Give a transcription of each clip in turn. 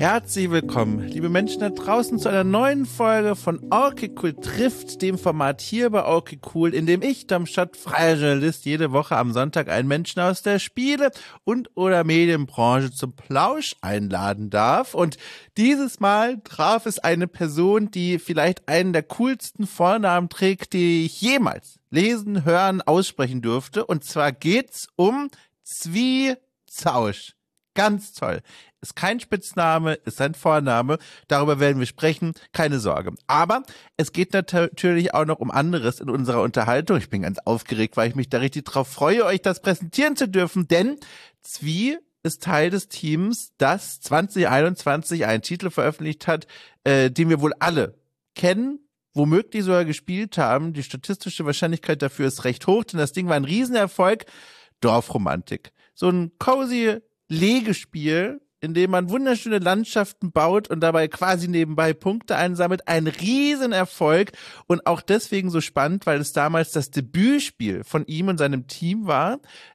Herzlich willkommen, liebe Menschen da draußen, zu einer neuen Folge von Okay Cool trifft, dem Format hier bei Okay Cool, in dem ich, Darmstadt, freier Journalist, jede Woche am Sonntag einen Menschen aus der Spiele- und oder Medienbranche zum Plausch einladen darf. Und dieses Mal traf es eine Person, die vielleicht einen der coolsten Vornamen trägt, die ich jemals lesen, hören, aussprechen durfte. Und zwar geht's um Zwie-Zausch. Ganz toll. Ist kein Spitzname, ist ein Vorname. Darüber werden wir sprechen, keine Sorge. Aber es geht natürlich auch noch um anderes in unserer Unterhaltung. Ich bin ganz aufgeregt, weil ich mich da richtig drauf freue, euch das präsentieren zu dürfen. Denn Zwie ist Teil des Teams, das 2021 einen Titel veröffentlicht hat, den wir wohl alle kennen, womöglich sogar gespielt haben. Die statistische Wahrscheinlichkeit dafür ist recht hoch, denn das Ding war ein Riesenerfolg. Dorfromantik. So ein cozy Legespiel, in dem man wunderschöne Landschaften baut und dabei quasi nebenbei Punkte einsammelt. Ein Riesenerfolg und auch deswegen so spannend, weil es damals das Debütspiel von ihm und seinem Team war.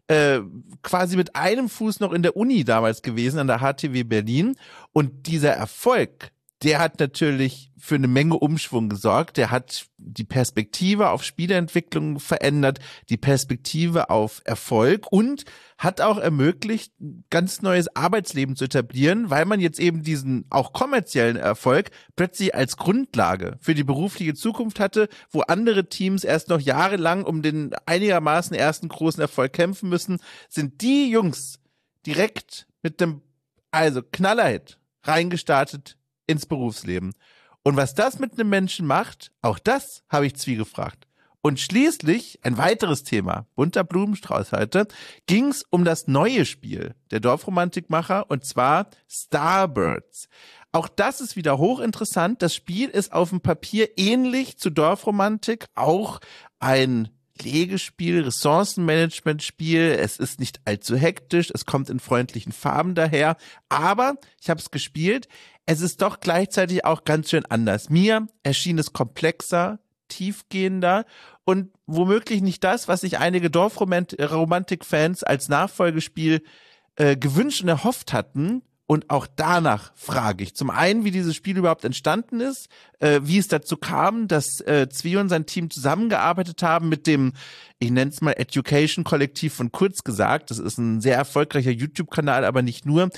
Quasi mit einem Fuß noch in der Uni damals gewesen, an der HTW Berlin. Und dieser Erfolg, der hat natürlich für eine Menge Umschwung gesorgt. Der hat die Perspektive auf Spieleentwicklung verändert, die Perspektive auf Erfolg und hat auch ermöglicht, ein ganz neues Arbeitsleben zu etablieren, weil man jetzt eben diesen auch kommerziellen Erfolg plötzlich als Grundlage für die berufliche Zukunft hatte, wo andere Teams erst noch jahrelang um den einigermaßen ersten großen Erfolg kämpfen müssen, sind die Jungs direkt mit dem Knallerhit reingestartet ins Berufsleben. Und was das mit einem Menschen macht, auch das habe ich Zwie gefragt. Und schließlich, ein weiteres Thema, bunter Blumenstrauß heute, ging es um das neue Spiel der Dorfromantikmacher, und zwar Starbirds. Auch das ist wieder hochinteressant. Das Spiel ist auf dem Papier ähnlich zu Dorfromantik, auch ein Legespiel, Ressourcenmanagement-Spiel. Es ist nicht allzu hektisch, es kommt in freundlichen Farben daher, aber ich habe es gespielt. Es ist doch gleichzeitig auch ganz schön anders. Mir erschien es komplexer, tiefgehender und womöglich nicht das, was sich einige Dorfromantik-Fans als Nachfolgespiel gewünscht und erhofft hatten. Und auch danach frage ich. Zum einen, wie dieses Spiel überhaupt entstanden ist, wie es dazu kam, dass Zwie und sein Team zusammengearbeitet haben mit dem, ich nenne es mal Education-Kollektiv von Kurz gesagt. Das ist ein sehr erfolgreicher YouTube-Kanal, aber nicht nur,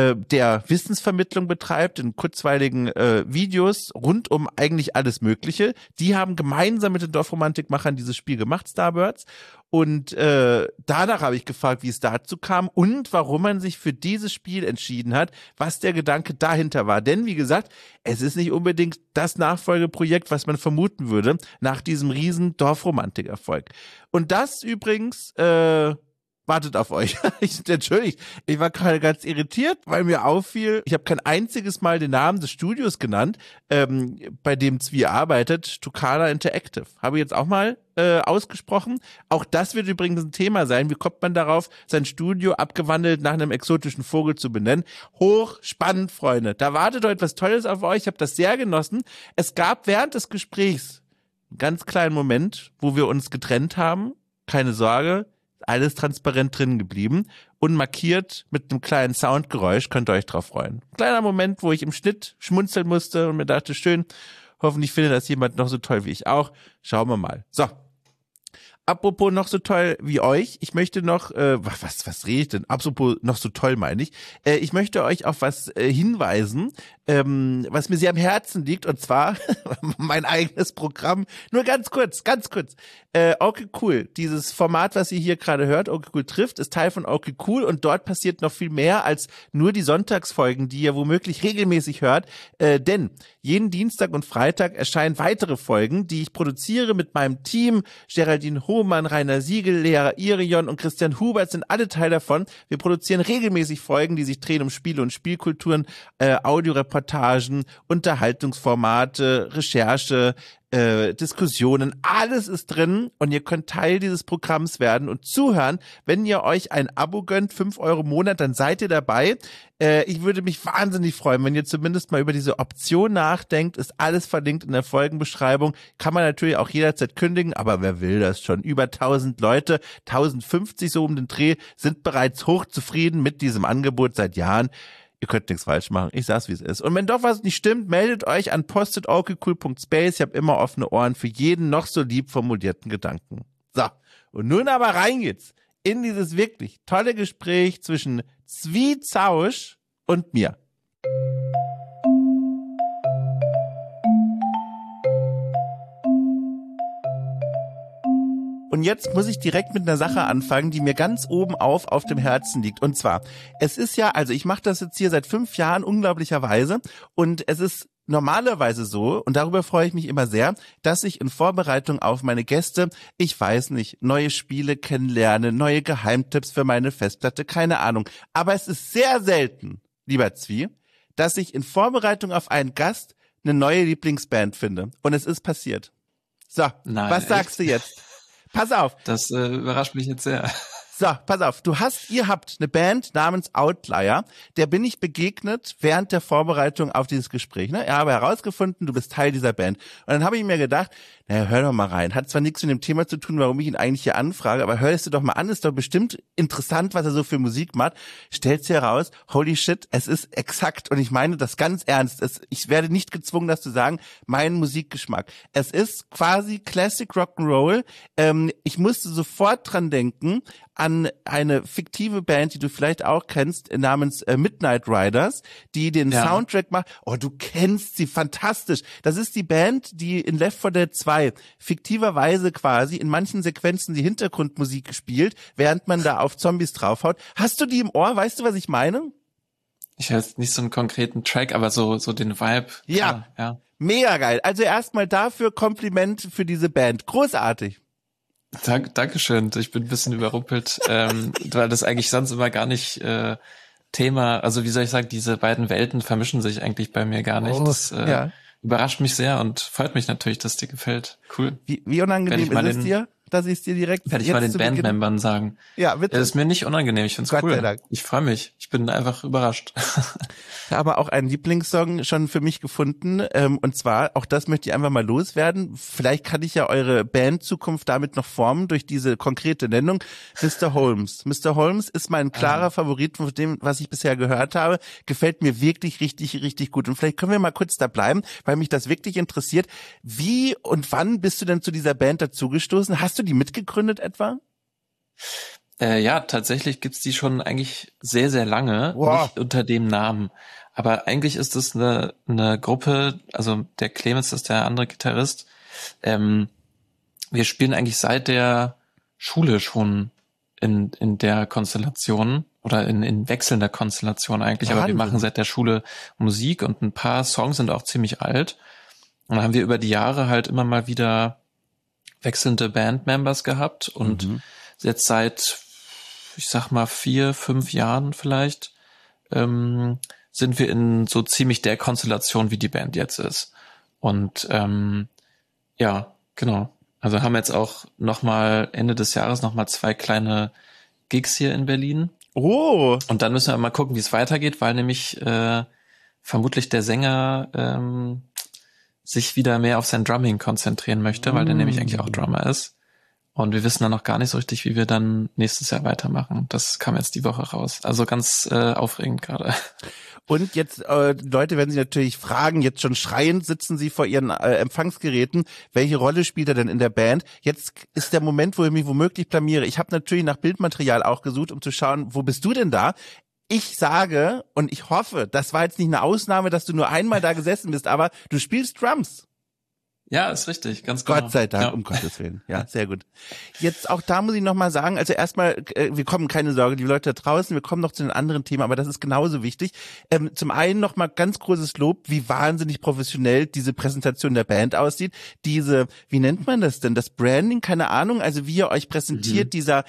der Wissensvermittlung betreibt in kurzweiligen Videos rund um eigentlich alles Mögliche. Die haben gemeinsam mit den Dorfromantikmachern dieses Spiel gemacht, Starbirds. Und danach habe ich gefragt, wie es dazu kam und warum man sich für dieses Spiel entschieden hat, was der Gedanke dahinter war. Denn wie gesagt, es ist nicht unbedingt das Nachfolgeprojekt, was man vermuten würde nach diesem riesen Dorfromantik-Erfolg. Und das übrigens wartet auf euch. Entschuldigt, ich war gerade ganz irritiert, weil mir auffiel, ich habe kein einziges Mal den Namen des Studios genannt, bei dem Zwie arbeitet, Tucana Interactive. Habe ich jetzt auch mal ausgesprochen. Auch das wird übrigens ein Thema sein. Wie kommt man darauf, sein Studio abgewandelt nach einem exotischen Vogel zu benennen? Hochspannend, Freunde. Da wartet heute etwas Tolles auf euch. Ich habe das sehr genossen. Es gab während des Gesprächs einen ganz kleinen Moment, wo wir uns getrennt haben. Keine Sorge, alles transparent drin geblieben und markiert mit einem kleinen Soundgeräusch, könnt ihr euch drauf freuen. Kleiner Moment, wo ich im Schnitt schmunzeln musste und mir dachte, schön, hoffentlich findet das jemand noch so toll wie ich auch. Schauen wir mal. So. Apropos noch so toll wie euch, ich möchte noch, was rede ich denn? Apropos noch so toll meine ich. Ich möchte euch auf was hinweisen, was mir sehr am Herzen liegt, und zwar mein eigenes Programm. Nur ganz kurz. Okay Cool, dieses Format, was ihr hier gerade hört, Okay Cool trifft, ist Teil von Okay Cool und dort passiert noch viel mehr als nur die Sonntagsfolgen, die ihr womöglich regelmäßig hört, denn jeden Dienstag und Freitag erscheinen weitere Folgen, die ich produziere mit meinem Team. Geraldine Hohmann, Rainer Siegel, Lea Irion und Christian Hubert sind alle Teil davon. Wir produzieren regelmäßig Folgen, die sich drehen um Spiele und Spielkulturen, Audioreportagen, Unterhaltungsformate, Recherche, Diskussionen, alles ist drin und ihr könnt Teil dieses Programms werden und zuhören. Wenn ihr euch ein Abo gönnt, 5 Euro im Monat, dann seid ihr dabei. Ich würde mich wahnsinnig freuen, wenn ihr zumindest mal über diese Option nachdenkt. Ist alles verlinkt in der Folgenbeschreibung. Kann man natürlich auch jederzeit kündigen, aber wer will das schon? Über 1000 Leute, 1050 so um den Dreh, sind bereits hochzufrieden mit diesem Angebot seit Jahren. Ihr könnt nichts falsch machen. Ich sag's, wie es ist. Und wenn doch was nicht stimmt, meldet euch an post@okcool.space. Ich habe immer offene Ohren für jeden noch so lieb formulierten Gedanken. So, und nun aber rein geht's in dieses wirklich tolle Gespräch zwischen Zvi Zausch und mir. Und jetzt muss ich direkt mit einer Sache anfangen, die mir ganz oben auf dem Herzen liegt. Und zwar, es ist ja, also ich mache das jetzt hier seit 5 Jahren unglaublicherweise und es ist normalerweise so, und darüber freue ich mich immer sehr, dass ich in Vorbereitung auf meine Gäste, ich weiß nicht, neue Spiele kennenlerne, neue Geheimtipps für meine Festplatte, keine Ahnung. Aber es ist sehr selten, lieber Zvi, dass ich in Vorbereitung auf einen Gast eine neue Lieblingsband finde. Und es ist passiert. So, Nein, was sagst du jetzt? Pass auf. Das überrascht mich jetzt sehr. So, pass auf. Ihr habt eine Band namens Outlier. Der bin ich begegnet während der Vorbereitung auf dieses Gespräch. Ne? Ich habe herausgefunden, du bist Teil dieser Band. Und dann habe ich mir gedacht, naja, hör doch mal rein. Hat zwar nichts mit dem Thema zu tun, warum ich ihn eigentlich hier anfrage, aber hör es dir doch mal an. Ist doch bestimmt interessant, was er so für Musik macht. Stellt sich heraus, holy shit, es ist exakt. Und ich meine das ganz ernst. Ich werde nicht gezwungen, das zu sagen, mein Musikgeschmack. Es ist quasi Classic Rock'n'Roll. Ich musste sofort dran denken, an eine fiktive Band, die du vielleicht auch kennst, namens Midnight Riders, die den Soundtrack macht. Oh, du kennst sie, fantastisch. Das ist die Band, die in Left 4 Dead 2 fiktiverweise quasi in manchen Sequenzen die Hintergrundmusik spielt, während man da auf Zombies draufhaut. Hast du die im Ohr? Weißt du, was ich meine? Ich höre jetzt nicht so einen konkreten Track, aber so den Vibe. Ja, ja. Mega geil. Also erstmal dafür Kompliment für diese Band. Großartig. Dankeschön. Ich bin ein bisschen überrumpelt, weil das eigentlich sonst immer gar nicht Thema, also wie soll ich sagen, diese beiden Welten vermischen sich eigentlich bei mir gar nicht. Das überrascht mich sehr und freut mich natürlich, dass dir gefällt. Cool. Wie unangenehm ist es dir, dass ich es dir direkt werde ich mal den Bandmembern sagen. Ja, bitte. Das ist mir nicht unangenehm, ich find's Gott cool. sei Dank. Ich freue mich. Ich bin einfach überrascht. Ja, aber auch einen Lieblingssong schon für mich gefunden. Und zwar, auch das möchte ich einfach mal loswerden. Vielleicht kann ich ja eure Bandzukunft damit noch formen durch diese konkrete Nennung. Mr. Holmes. Mr. Holmes ist mein klarer Favorit von dem, was ich bisher gehört habe. Gefällt mir wirklich richtig, richtig gut. Und vielleicht können wir mal kurz da bleiben, weil mich das wirklich interessiert. Wie und wann bist du denn zu dieser Band dazugestoßen? Hast du die mitgegründet etwa? Ja, tatsächlich gibt's die schon eigentlich sehr, sehr lange, nicht unter dem Namen. Aber eigentlich ist es eine Gruppe, also der Clemens ist der andere Gitarrist. Wir spielen eigentlich seit der Schule schon in der Konstellation oder in wechselnder Konstellation eigentlich. Aber wir machen seit der Schule Musik und ein paar Songs sind auch ziemlich alt. Und dann haben wir über die Jahre halt immer mal wieder wechselnde Bandmembers gehabt und jetzt seit, ich sag mal 4, 5 Jahren vielleicht, sind wir in so ziemlich der Konstellation, wie die Band jetzt ist. Und ja, genau. Also haben jetzt auch nochmal Ende des Jahres nochmal 2 kleine Gigs hier in Berlin. Oh! Und dann müssen wir mal gucken, wie es weitergeht, weil nämlich vermutlich der Sänger sich wieder mehr auf sein Drumming konzentrieren möchte, weil der nämlich eigentlich auch Drummer ist. Und wir wissen dann noch gar nicht so richtig, wie wir dann nächstes Jahr weitermachen. Das kam jetzt die Woche raus. Also ganz aufregend gerade. Und jetzt, Leute werden sich natürlich fragen, jetzt schon schreiend sitzen sie vor ihren Empfangsgeräten, welche Rolle spielt er denn in der Band? Jetzt ist der Moment, wo ich mich womöglich blamiere. Ich habe natürlich nach Bildmaterial auch gesucht, um zu schauen, wo bist du denn da? Ich sage, und ich hoffe, das war jetzt nicht eine Ausnahme, dass du nur einmal da gesessen bist, aber du spielst Drums. Ja, ist richtig, ganz genau. Gott sei Dank, um Gottes Willen. Ja, sehr gut. Jetzt auch da muss ich nochmal sagen, also erstmal, wir kommen, keine Sorge, die Leute da draußen, wir kommen noch zu den anderen Themen, aber das ist genauso wichtig. Zum einen nochmal ganz großes Lob, wie wahnsinnig professionell diese Präsentation der Band aussieht. Diese, wie nennt man das denn? Das Branding, keine Ahnung, also wie ihr euch präsentiert, dieser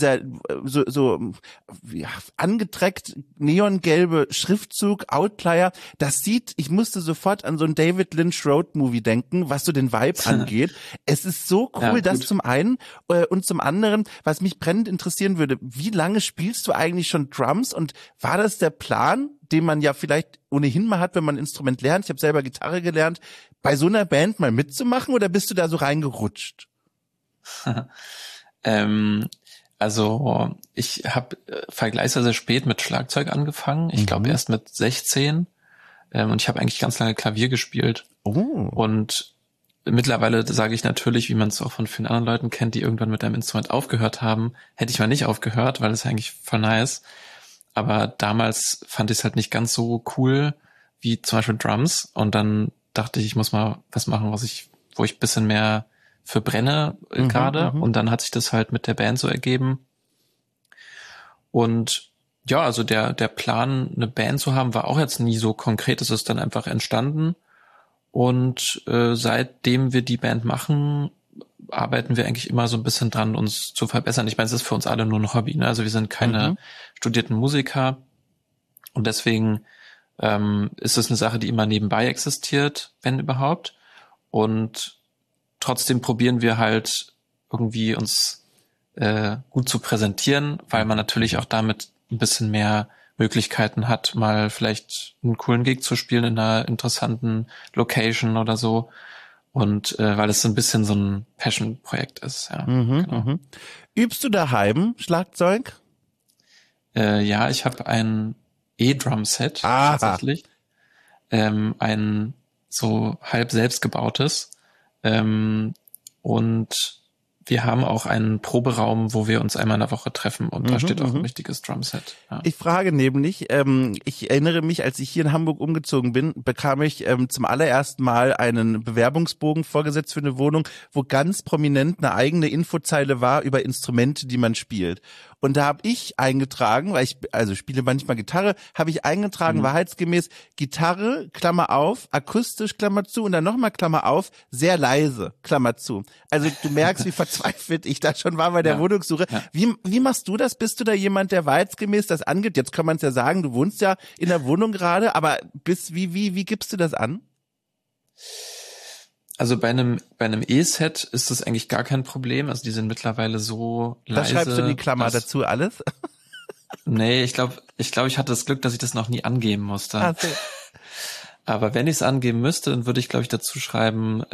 so ja, angedreckt neongelbe Schriftzug, Outlier, das sieht, ich musste sofort an so ein David Lynch Road Movie denken, was so den Vibe angeht. Es ist so cool, ja, das zum einen und zum anderen, was mich brennend interessieren würde, wie lange spielst du eigentlich schon Drums und war das der Plan, den man ja vielleicht ohnehin mal hat, wenn man ein Instrument lernt, ich habe selber Gitarre gelernt, bei so einer Band mal mitzumachen oder bist du da so reingerutscht? Also ich habe vergleichsweise spät mit Schlagzeug angefangen. Ich glaube erst mit 16. Und ich habe eigentlich ganz lange Klavier gespielt. Und mittlerweile sage ich natürlich, wie man es auch von vielen anderen Leuten kennt, die irgendwann mit einem Instrument aufgehört haben, hätte ich mal nicht aufgehört, weil es eigentlich voll nice. Aber damals fand ich es halt nicht ganz so cool wie zum Beispiel Drums. Und dann dachte ich muss mal was machen, wo ich ein bisschen mehr für brenne gerade. Und dann hat sich das halt mit der Band so ergeben. Und ja, also der Plan, eine Band zu haben, war auch jetzt nie so konkret. Es ist dann einfach entstanden. Und seitdem wir die Band machen, arbeiten wir eigentlich immer so ein bisschen dran, uns zu verbessern. Ich meine, es ist für uns alle nur ein Hobby, ne? Also wir sind keine studierten Musiker. Und deswegen ist es eine Sache, die immer nebenbei existiert, wenn überhaupt. Und trotzdem probieren wir halt irgendwie uns gut zu präsentieren, weil man natürlich auch damit ein bisschen mehr Möglichkeiten hat, mal vielleicht einen coolen Gig zu spielen in einer interessanten Location oder so. Und weil es so ein bisschen so ein Passion-Projekt ist, ja. Genau. Übst du daheim Schlagzeug? Ja, ich habe ein E-Drum-Set tatsächlich. Ein so halb selbstgebautes. Und wir haben auch einen Proberaum, wo wir uns einmal in der Woche treffen und da steht auch ein richtiges Drumset. Ja. Ich frage nämlich, ich erinnere mich, als ich hier in Hamburg umgezogen bin, bekam ich zum allerersten Mal einen Bewerbungsbogen vorgesetzt für eine Wohnung, wo ganz prominent eine eigene Infozeile war über Instrumente, die man spielt. Und da habe ich eingetragen, weil ich spiele manchmal Gitarre, habe ich eingetragen, wahrheitsgemäß, Gitarre, Klammer auf, akustisch, Klammer zu und dann nochmal Klammer auf, sehr leise, Klammer zu. Also du merkst, wie verzweifelt ich da schon war bei der Wohnungssuche. Ja. Wie machst du das? Bist du da jemand, der wahrheitsgemäß das angibt? Jetzt kann man es ja sagen, du wohnst ja in der Wohnung gerade, aber wie gibst du das an? Also bei einem E-Set ist das eigentlich gar kein Problem. Also die sind mittlerweile so leise. Da schreibst du in die Klammer dazu alles? Nee, ich glaube, ich hatte das Glück, dass ich das noch nie angeben musste. Ach so. Aber wenn ich es angeben müsste, dann würde ich, glaube ich, dazu schreiben,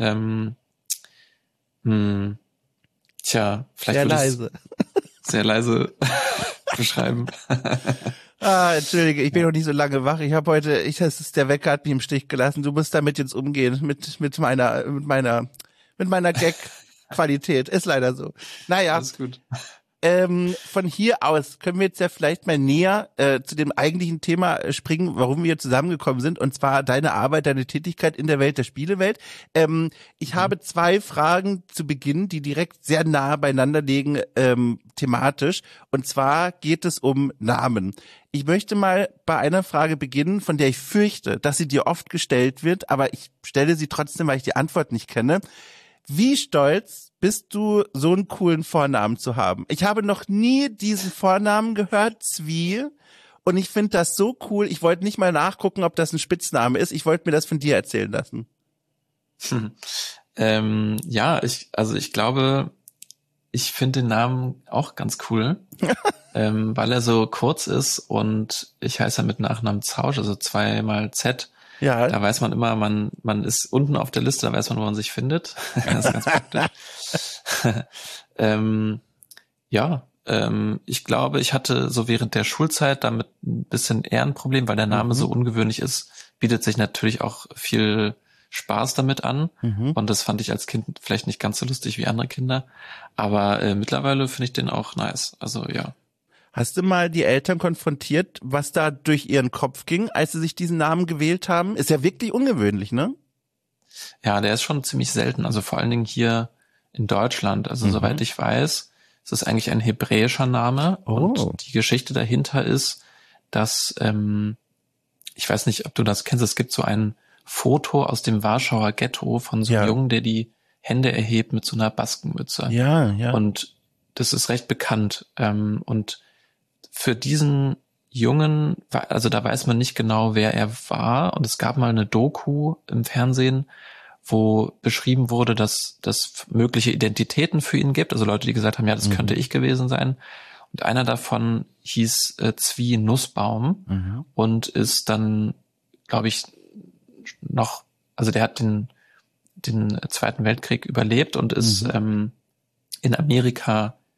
vielleicht würde ich sehr leise beschreiben. Entschuldige, ich bin noch nicht so lange wach. Ich habe heute, der Wecker hat mich im Stich gelassen. Du musst damit jetzt umgehen, mit meiner Gag-Qualität. Ist leider so. Naja. Alles gut. Von hier aus können wir jetzt ja vielleicht mal näher zu dem eigentlichen Thema springen, warum wir hier zusammengekommen sind, und zwar deine Arbeit, deine Tätigkeit in der Welt, der Spielewelt. Ich habe 2 Fragen zu Beginn, die direkt sehr nah beieinander liegen, thematisch, und zwar geht es um Namen. Ich möchte mal bei einer Frage beginnen, von der ich fürchte, dass sie dir oft gestellt wird, aber ich stelle sie trotzdem, weil ich die Antwort nicht kenne. Wie stolz bist du, so einen coolen Vornamen zu haben? Ich habe noch nie diesen Vornamen gehört, Zwie, und ich finde das so cool. Ich wollte nicht mal nachgucken, ob das ein Spitzname ist. Ich wollte mir das von dir erzählen lassen. Ja, ich glaube, ich finde den Namen auch ganz cool, weil er so kurz ist und ich heiße mit Nachnamen Zausch, also 2 mal Z. Ja. Da weiß man immer, man ist unten auf der Liste, da weiß man, wo man sich findet. Das ist ganz praktisch. Ich glaube, ich hatte so während der Schulzeit damit ein bisschen eher ein Problem, weil der Name so ungewöhnlich ist, bietet sich natürlich auch viel Spaß damit an. Und das fand ich als Kind vielleicht nicht ganz so lustig wie andere Kinder. Aber mittlerweile finde ich den auch nice. Also ja. Hast du mal die Eltern konfrontiert, was da durch ihren Kopf ging, als sie sich diesen Namen gewählt haben? Ist ja wirklich ungewöhnlich, ne? Ja, der ist schon ziemlich selten. Also vor allen Dingen hier in Deutschland. Also soweit ich weiß, ist es eigentlich ein hebräischer Name. Und die Geschichte dahinter ist, dass, ich weiß nicht, ob du das kennst, es gibt so ein Foto aus dem Warschauer Ghetto von so einem Jungen, der die Hände erhebt mit so einer Baskenmütze. Ja, ja. Und das ist recht bekannt. Und für diesen Jungen, also da weiß man nicht genau, wer er war. Und es gab mal eine Doku im Fernsehen, wo beschrieben wurde, dass das mögliche Identitäten für ihn gibt. Also Leute, die gesagt haben, ja, das könnte ich gewesen sein. Und einer davon hieß Zwie Nussbaum und ist dann, glaube ich, noch, also der hat den Zweiten Weltkrieg überlebt und ist in Amerika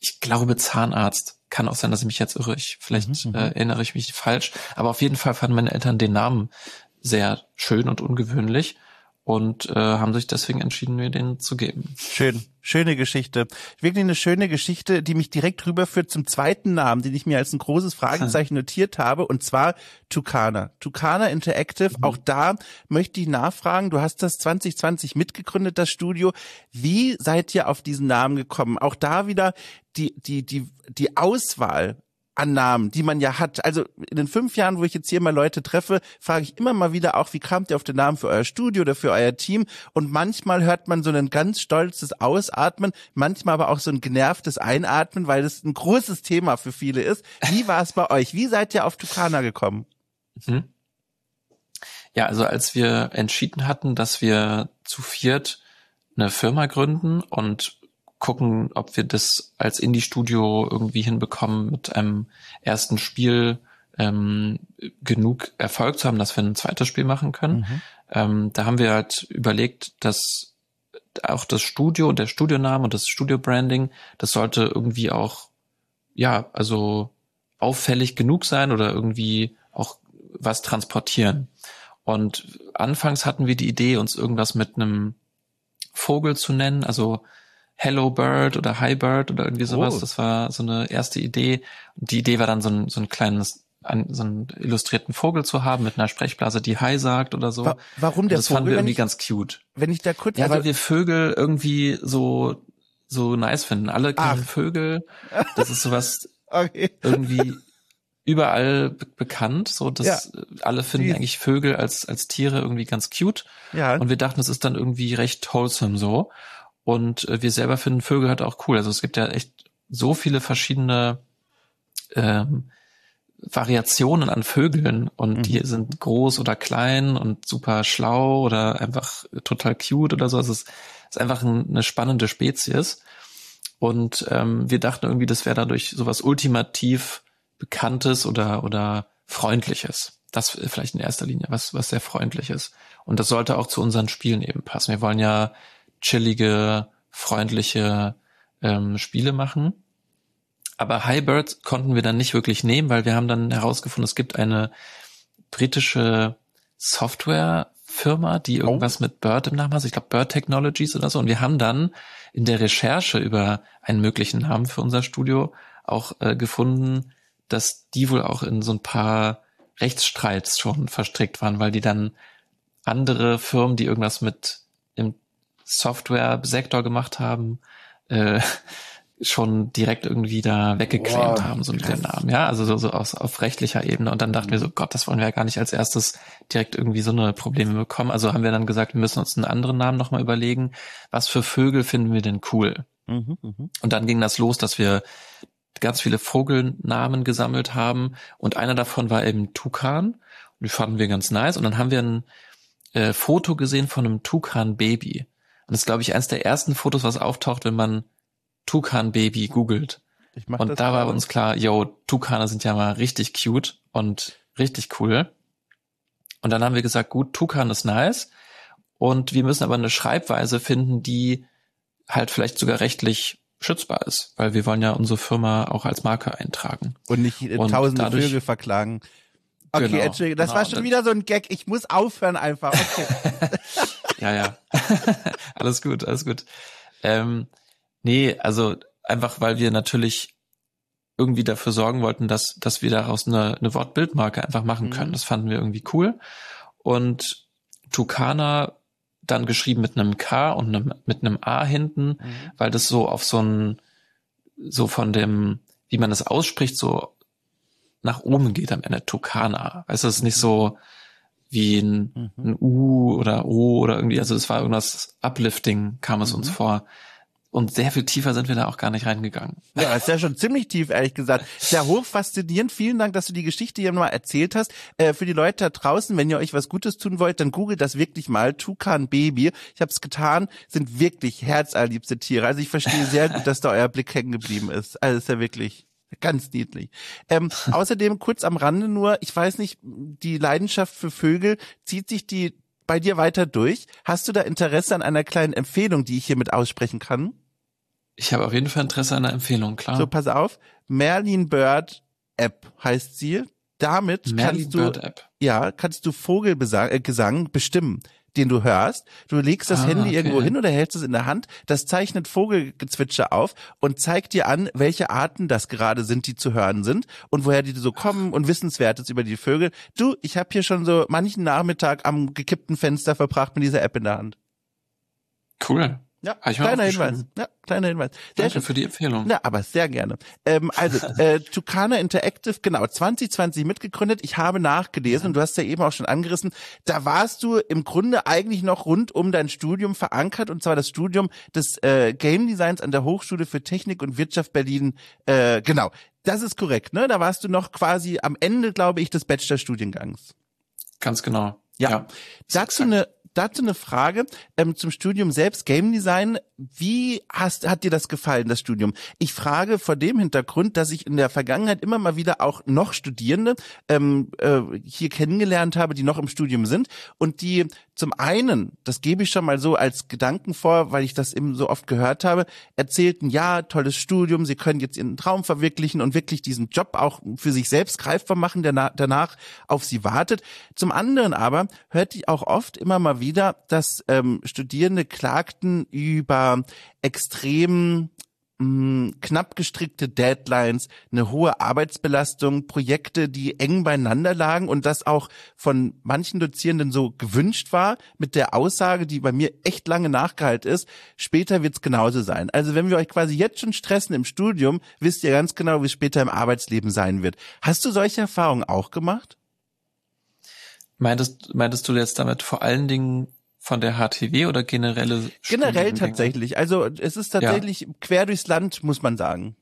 ich glaube Zahnarzt. Kann auch sein, dass ich mich jetzt irre. Vielleicht erinnere ich mich falsch. Aber auf jeden Fall fanden meine Eltern den Namen sehr schön und ungewöhnlich und haben sich deswegen entschieden, mir den zu geben. Schöne Geschichte. Wirklich eine schöne Geschichte, die mich direkt rüberführt zum zweiten Namen, den ich mir als ein großes Fragezeichen notiert habe, und zwar Tucana. Tucana Interactive, auch da möchte ich nachfragen, du hast das 2020 mitgegründet, das Studio. Wie seid ihr auf diesen Namen gekommen? Auch da wieder die Auswahl an Namen, die man ja hat. Also in den 5 Jahren, wo ich jetzt hier mal Leute treffe, frage ich immer mal wieder auch, wie kamt ihr auf den Namen für euer Studio oder für euer Team? Und manchmal hört man so ein ganz stolzes Ausatmen, manchmal aber auch so ein genervtes Einatmen, weil das ein großes Thema für viele ist. Wie war es bei euch? Wie seid ihr auf Tucana gekommen? Ja, also als wir entschieden hatten, dass wir zu 4 eine Firma gründen und gucken, ob wir das als Indie-Studio irgendwie hinbekommen, mit einem ersten Spiel genug Erfolg zu haben, dass wir ein zweites Spiel machen können. Da haben wir halt überlegt, dass auch das Studio und der Studioname und das Studio-Branding, das sollte irgendwie auch, ja, also auffällig genug sein oder irgendwie auch was transportieren. Und anfangs hatten wir die Idee, uns irgendwas mit einem Vogel zu nennen, also Hello Bird oder Hi Bird oder irgendwie sowas. Das war so eine erste Idee. Die Idee war dann so ein kleines, so einen illustrierten Vogel zu haben mit einer Sprechblase, die Hi sagt oder so. Warum der Vogel? Das fanden wir irgendwie ganz cute. Wenn ich da kurz... Ja, weil wir Vögel irgendwie so nice finden. Alle kennen Vögel. Das ist sowas irgendwie überall bekannt, so dass alle finden eigentlich Vögel als Tiere irgendwie ganz cute. Ja. Und wir dachten, es ist dann irgendwie recht wholesome so. Und wir selber finden Vögel halt auch cool. Also es gibt ja echt so viele verschiedene Variationen an Vögeln und die sind groß oder klein und super schlau oder einfach total cute oder so. Also es ist einfach eine spannende Spezies. Und wir dachten irgendwie, das wäre dadurch sowas ultimativ Bekanntes oder Freundliches. Das vielleicht in erster Linie, was sehr Freundliches. Und das sollte auch zu unseren Spielen eben passen. Wir wollen ja chillige, freundliche Spiele machen. Aber Hi Bird konnten wir dann nicht wirklich nehmen, weil wir haben dann herausgefunden, es gibt eine britische Softwarefirma, die irgendwas mit Bird im Namen hat. Ich glaube Bird Technologies oder so. Und wir haben dann in der Recherche über einen möglichen Namen für unser Studio auch gefunden, dass die wohl auch in so ein paar Rechtsstreits schon verstrickt waren, weil die dann andere Firmen, die irgendwas mit im Software-Sektor gemacht haben, schon direkt irgendwie da weggeclaimt haben, so mit dem Namen. Ja, also so auf rechtlicher Ebene. Und dann dachten wir so, Gott, das wollen wir ja gar nicht als erstes direkt irgendwie so eine Probleme bekommen. Also haben wir dann gesagt, wir müssen uns einen anderen Namen nochmal überlegen. Was für Vögel finden wir denn cool? Und dann ging das los, dass wir ganz viele Vogelnamen gesammelt haben. Und einer davon war eben Tukan. Und die fanden wir ganz nice. Und dann haben wir ein Foto gesehen von einem Tukan-Baby. Und das ist, glaube ich, eines der ersten Fotos, was auftaucht, wenn man Tukan-Baby googelt. Und da war uns klar, Tukane sind ja mal richtig cute und richtig cool. Und dann haben wir gesagt, gut, Tukan ist nice. Und wir müssen aber eine Schreibweise finden, die halt vielleicht sogar rechtlich schützbar ist. Weil wir wollen ja unsere Firma auch als Marke eintragen. Und nicht tausende Vögel verklagen. Okay, genau, Entschuldigung, das war schon wieder so ein Gag. Ich muss aufhören einfach. Okay. Ja. Alles gut. Nee, also einfach, weil wir natürlich irgendwie dafür sorgen wollten, dass wir daraus eine Wortbildmarke einfach machen können. Das fanden wir irgendwie cool. Und Tucana dann geschrieben mit einem K und mit einem A hinten, weil das so auf so von dem, wie man das ausspricht, so nach oben geht am Ende. Tucana. Weißt du, es ist nicht so wie ein U oder O oder irgendwie, also es war irgendwas Uplifting, kam es uns vor. Und sehr viel tiefer sind wir da auch gar nicht reingegangen. Ja, ist ja schon ziemlich tief, ehrlich gesagt. Sehr hoch faszinierend. Vielen Dank, dass du die Geschichte hier mal erzählt hast. Für die Leute da draußen, wenn ihr euch was Gutes tun wollt, dann googelt das wirklich mal. Tukan Baby. Ich habe es getan. Sind wirklich herzallerliebste Tiere. Also ich verstehe sehr gut, dass da euer Blick hängen geblieben ist. Also ist ja wirklich ganz niedlich. Außerdem kurz am Rande nur, ich weiß nicht, die Leidenschaft für Vögel, zieht sich die bei dir weiter durch? Hast du da Interesse an einer kleinen Empfehlung, die ich hiermit aussprechen kann? Ich habe auf jeden Fall Interesse an einer Empfehlung, klar. So, pass auf. Merlin Bird App heißt sie. Damit kannst du Vogelgesang bestimmen, den du hörst. Du legst das Handy irgendwo hin oder hältst es in der Hand. Das zeichnet Vogelgezwitscher auf und zeigt dir an, welche Arten das gerade sind, die zu hören sind und woher die so kommen und Wissenswertes über die Vögel. Du, ich habe hier schon so manchen Nachmittag am gekippten Fenster verbracht mit dieser App in der Hand. Cool. Ja, kleiner Hinweis. Danke für die Empfehlung. Ja, aber sehr gerne. Tucana Interactive, genau, 2020 mitgegründet. Ich habe nachgelesen und du hast ja eben auch schon angerissen, da warst du im Grunde eigentlich noch rund um dein Studium verankert, und zwar das Studium des Game Designs an der Hochschule für Technik und Wirtschaft Berlin. Genau, das ist korrekt, ne? Da warst du noch quasi am Ende, glaube ich, des Bachelorstudiengangs. Ganz genau. Ja. Dazu eine Frage zum Studium selbst, Game Design. Wie hat dir das gefallen, das Studium? Ich frage vor dem Hintergrund, dass ich in der Vergangenheit immer mal wieder auch noch Studierende hier kennengelernt habe, die noch im Studium sind und die zum einen, das gebe ich schon mal so als Gedanken vor, weil ich das eben so oft gehört habe, erzählten, ja, tolles Studium, sie können jetzt ihren Traum verwirklichen und wirklich diesen Job auch für sich selbst greifbar machen, der danach auf sie wartet. Zum anderen aber hörte ich auch oft immer mal wieder, dass Studierende klagten über extrem knapp gestrickte Deadlines, eine hohe Arbeitsbelastung, Projekte, die eng beieinander lagen und das auch von manchen Dozierenden so gewünscht war, mit der Aussage, die bei mir echt lange nachgehalten ist, später wird's genauso sein. Also wenn wir euch quasi jetzt schon stressen im Studium, wisst ihr ganz genau, wie es später im Arbeitsleben sein wird. Hast du solche Erfahrungen auch gemacht? Meintest du jetzt damit vor allen Dingen von der HTW oder generelle Generell tatsächlich. Also es ist tatsächlich quer durchs Land, muss man sagen.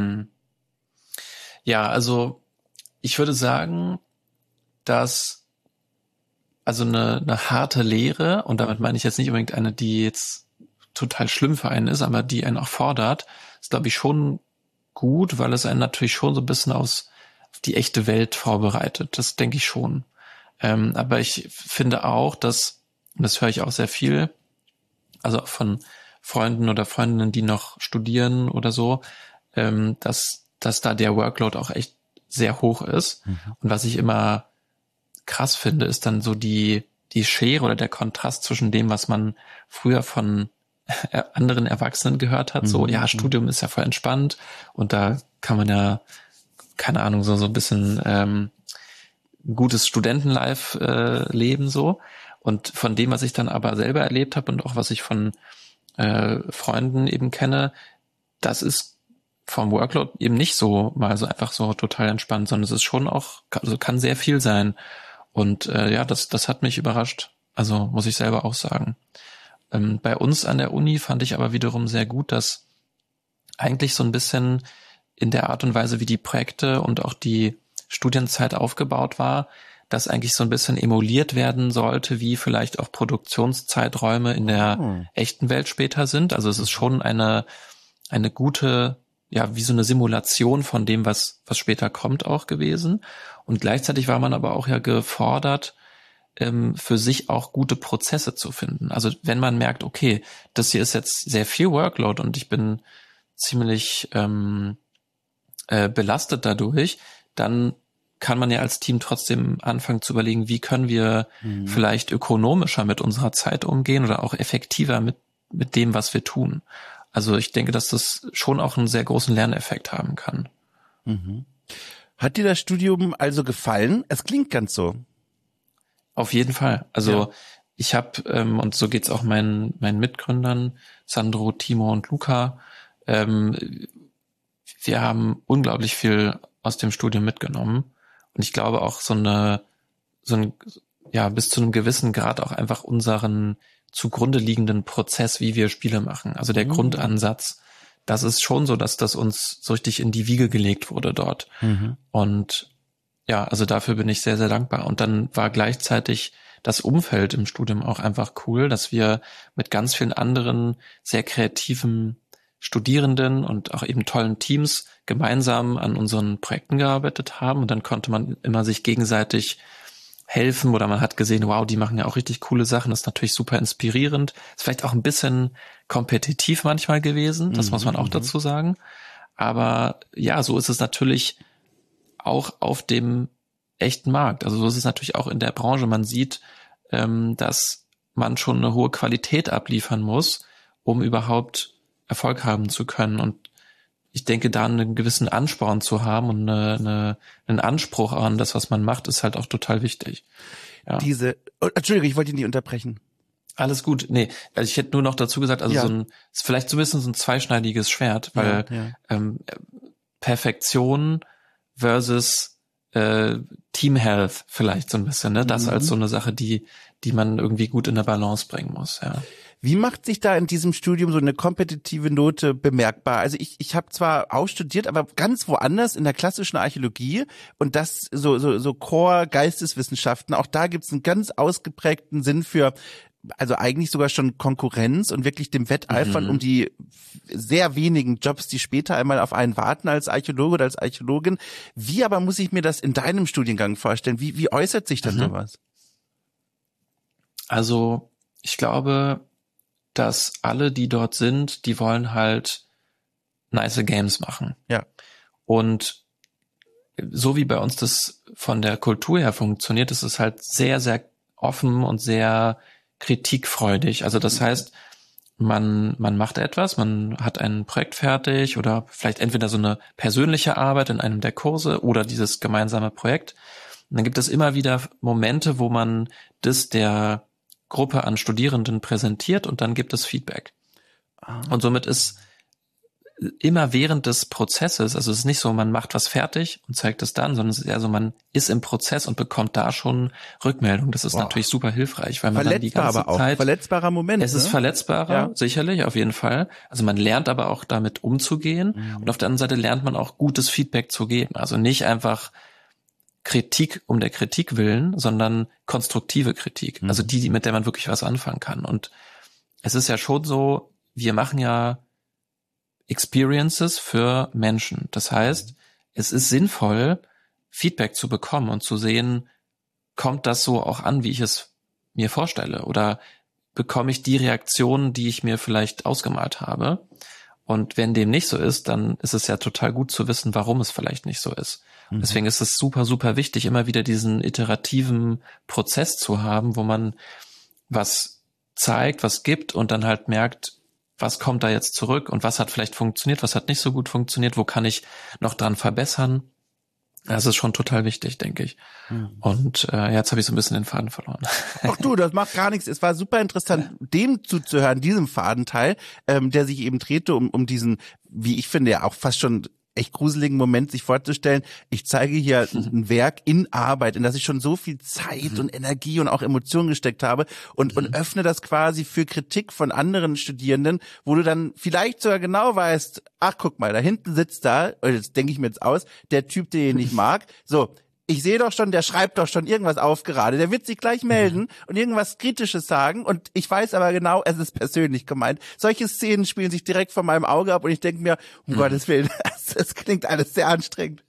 Ja, also ich würde sagen, dass also eine harte Lehre, und damit meine ich jetzt nicht unbedingt eine, die jetzt total schlimm für einen ist, aber die einen auch fordert, ist, glaube ich, schon gut, weil es einen natürlich schon so ein bisschen auf die echte Welt vorbereitet. Das denke ich schon. Aber ich finde auch, dass, und das höre ich auch sehr viel, also von Freunden oder Freundinnen, die noch studieren oder so, dass da der Workload auch echt sehr hoch ist. Und was ich immer krass finde, ist dann so die Schere oder der Kontrast zwischen dem, was man früher von anderen Erwachsenen gehört hat. So, ja, Studium ist ja voll entspannt und da kann man ja, keine Ahnung, so ein bisschen gutes Studentenlife leben so. Und von dem, was ich dann aber selber erlebt habe und auch was ich von Freunden eben kenne, das ist vom Workload eben nicht so mal so einfach so total entspannt, sondern es ist schon auch, also kann sehr viel sein. Und das hat mich überrascht. Also muss ich selber auch sagen. Bei uns an der Uni fand ich aber wiederum sehr gut, dass eigentlich so ein bisschen in der Art und Weise, wie die Projekte und auch die Studienzeit aufgebaut war, das eigentlich so ein bisschen emuliert werden sollte, wie vielleicht auch Produktionszeiträume in der echten Welt später sind. Also es ist schon eine gute, ja, wie so eine Simulation von dem, was später kommt auch gewesen. Und gleichzeitig war man aber auch ja gefordert, für sich auch gute Prozesse zu finden. Also wenn man merkt, okay, das hier ist jetzt sehr viel Workload und ich bin ziemlich belastet dadurch, dann kann man ja als Team trotzdem anfangen zu überlegen, wie können wir vielleicht ökonomischer mit unserer Zeit umgehen oder auch effektiver mit dem, was wir tun. Also ich denke, dass das schon auch einen sehr großen Lerneffekt haben kann. Hat dir das Studium also gefallen? Es klingt ganz so. Auf jeden Fall. Also ich habe, und so geht's auch meinen Mitgründern, Sandro, Timo und Luca, wir haben unglaublich viel aus dem Studium mitgenommen. Und ich glaube auch bis zu einem gewissen Grad auch einfach unseren zugrunde liegenden Prozess, wie wir Spiele machen. Also der Grundansatz, das ist schon so, dass das uns so richtig in die Wiege gelegt wurde dort. Und ja, also dafür bin ich sehr, sehr dankbar. Und dann war gleichzeitig das Umfeld im Studium auch einfach cool, dass wir mit ganz vielen anderen sehr kreativen Studierenden und auch eben tollen Teams gemeinsam an unseren Projekten gearbeitet haben. Und dann konnte man immer sich gegenseitig helfen oder man hat gesehen, wow, die machen ja auch richtig coole Sachen. Das ist natürlich super inspirierend. Ist vielleicht auch ein bisschen kompetitiv manchmal gewesen. Das muss man auch dazu sagen. Aber ja, so ist es natürlich auch auf dem echten Markt. Also so ist es natürlich auch in der Branche. Man sieht, dass man schon eine hohe Qualität abliefern muss, um überhaupt Erfolg haben zu können. Und ich denke, da einen gewissen Ansporn zu haben und einen Anspruch an das, was man macht, ist halt auch total wichtig. Ja. Entschuldigung, ich wollte ihn nicht unterbrechen. Alles gut. Nee, also ich hätte nur noch dazu gesagt, also ist vielleicht so ein bisschen so ein zweischneidiges Schwert, weil Perfektion versus Team Health vielleicht so ein bisschen, ne? Das als so eine Sache, die man irgendwie gut in der Balance bringen muss, ja. Wie macht sich da in diesem Studium so eine kompetitive Note bemerkbar? Also ich habe zwar auch studiert, aber ganz woanders in der klassischen Archäologie und das so Core Geisteswissenschaften. Auch da gibt's einen ganz ausgeprägten Sinn für, also eigentlich sogar schon Konkurrenz und wirklich dem Wetteifern um die sehr wenigen Jobs, die später einmal auf einen warten als Archäologe oder als Archäologin. Wie aber muss ich mir das in deinem Studiengang vorstellen? Wie äußert sich dann sowas? Also ich glaube, dass alle, die dort sind, die wollen halt nice Games machen. Ja. Und so wie bei uns das von der Kultur her funktioniert, ist es halt sehr, sehr offen und sehr kritikfreudig. Also das heißt, man macht etwas, man hat ein Projekt fertig oder vielleicht entweder so eine persönliche Arbeit in einem der Kurse oder dieses gemeinsame Projekt. Und dann gibt es immer wieder Momente, wo man das der Gruppe an Studierenden präsentiert und dann gibt es Feedback. Und somit ist immer während des Prozesses, also es ist nicht so, man macht was fertig und zeigt es dann, sondern es ist eher so, man ist im Prozess und bekommt da schon Rückmeldung. Das ist natürlich super hilfreich, weil man dann die ganze Zeit... Verletzbarer Moment. Es ist verletzbarer, sicherlich, auf jeden Fall. Also man lernt aber auch damit umzugehen und auf der anderen Seite lernt man auch gutes Feedback zu geben. Also nicht einfach Kritik um der Kritik willen, sondern konstruktive Kritik. Also die, mit der man wirklich was anfangen kann. Und es ist ja schon so, wir machen ja Experiences für Menschen. Das heißt, es ist sinnvoll, Feedback zu bekommen und zu sehen, kommt das so auch an, wie ich es mir vorstelle? Oder bekomme ich die Reaktionen, die ich mir vielleicht ausgemalt habe? Und wenn dem nicht so ist, dann ist es ja total gut zu wissen, warum es vielleicht nicht so ist. Deswegen ist es super, super wichtig, immer wieder diesen iterativen Prozess zu haben, wo man was zeigt, was gibt und dann halt merkt, was kommt da jetzt zurück und was hat vielleicht funktioniert, was hat nicht so gut funktioniert, wo kann ich noch dran verbessern. Das ist schon total wichtig, denke ich. Und jetzt habe ich so ein bisschen den Faden verloren. Ach du, das macht gar nichts. Es war super interessant, dem zuzuhören, diesem Fadenteil, der sich eben drehte um diesen, wie ich finde, ja auch fast schon echt gruseligen Moment sich vorzustellen, ich zeige hier ein Werk in Arbeit, in das ich schon so viel Zeit und Energie und auch Emotionen gesteckt habe und öffne das quasi für Kritik von anderen Studierenden, wo du dann vielleicht sogar genau weißt, ach guck mal, da hinten sitzt da, das denke ich mir jetzt aus, der Typ, den ich nicht mag, so, ich sehe doch schon, der schreibt doch schon irgendwas auf gerade, der wird sich gleich melden und irgendwas Kritisches sagen und ich weiß aber genau, es ist persönlich gemeint. Solche Szenen spielen sich direkt vor meinem Auge ab und ich denke mir, um Gottes Willen, das klingt alles sehr anstrengend.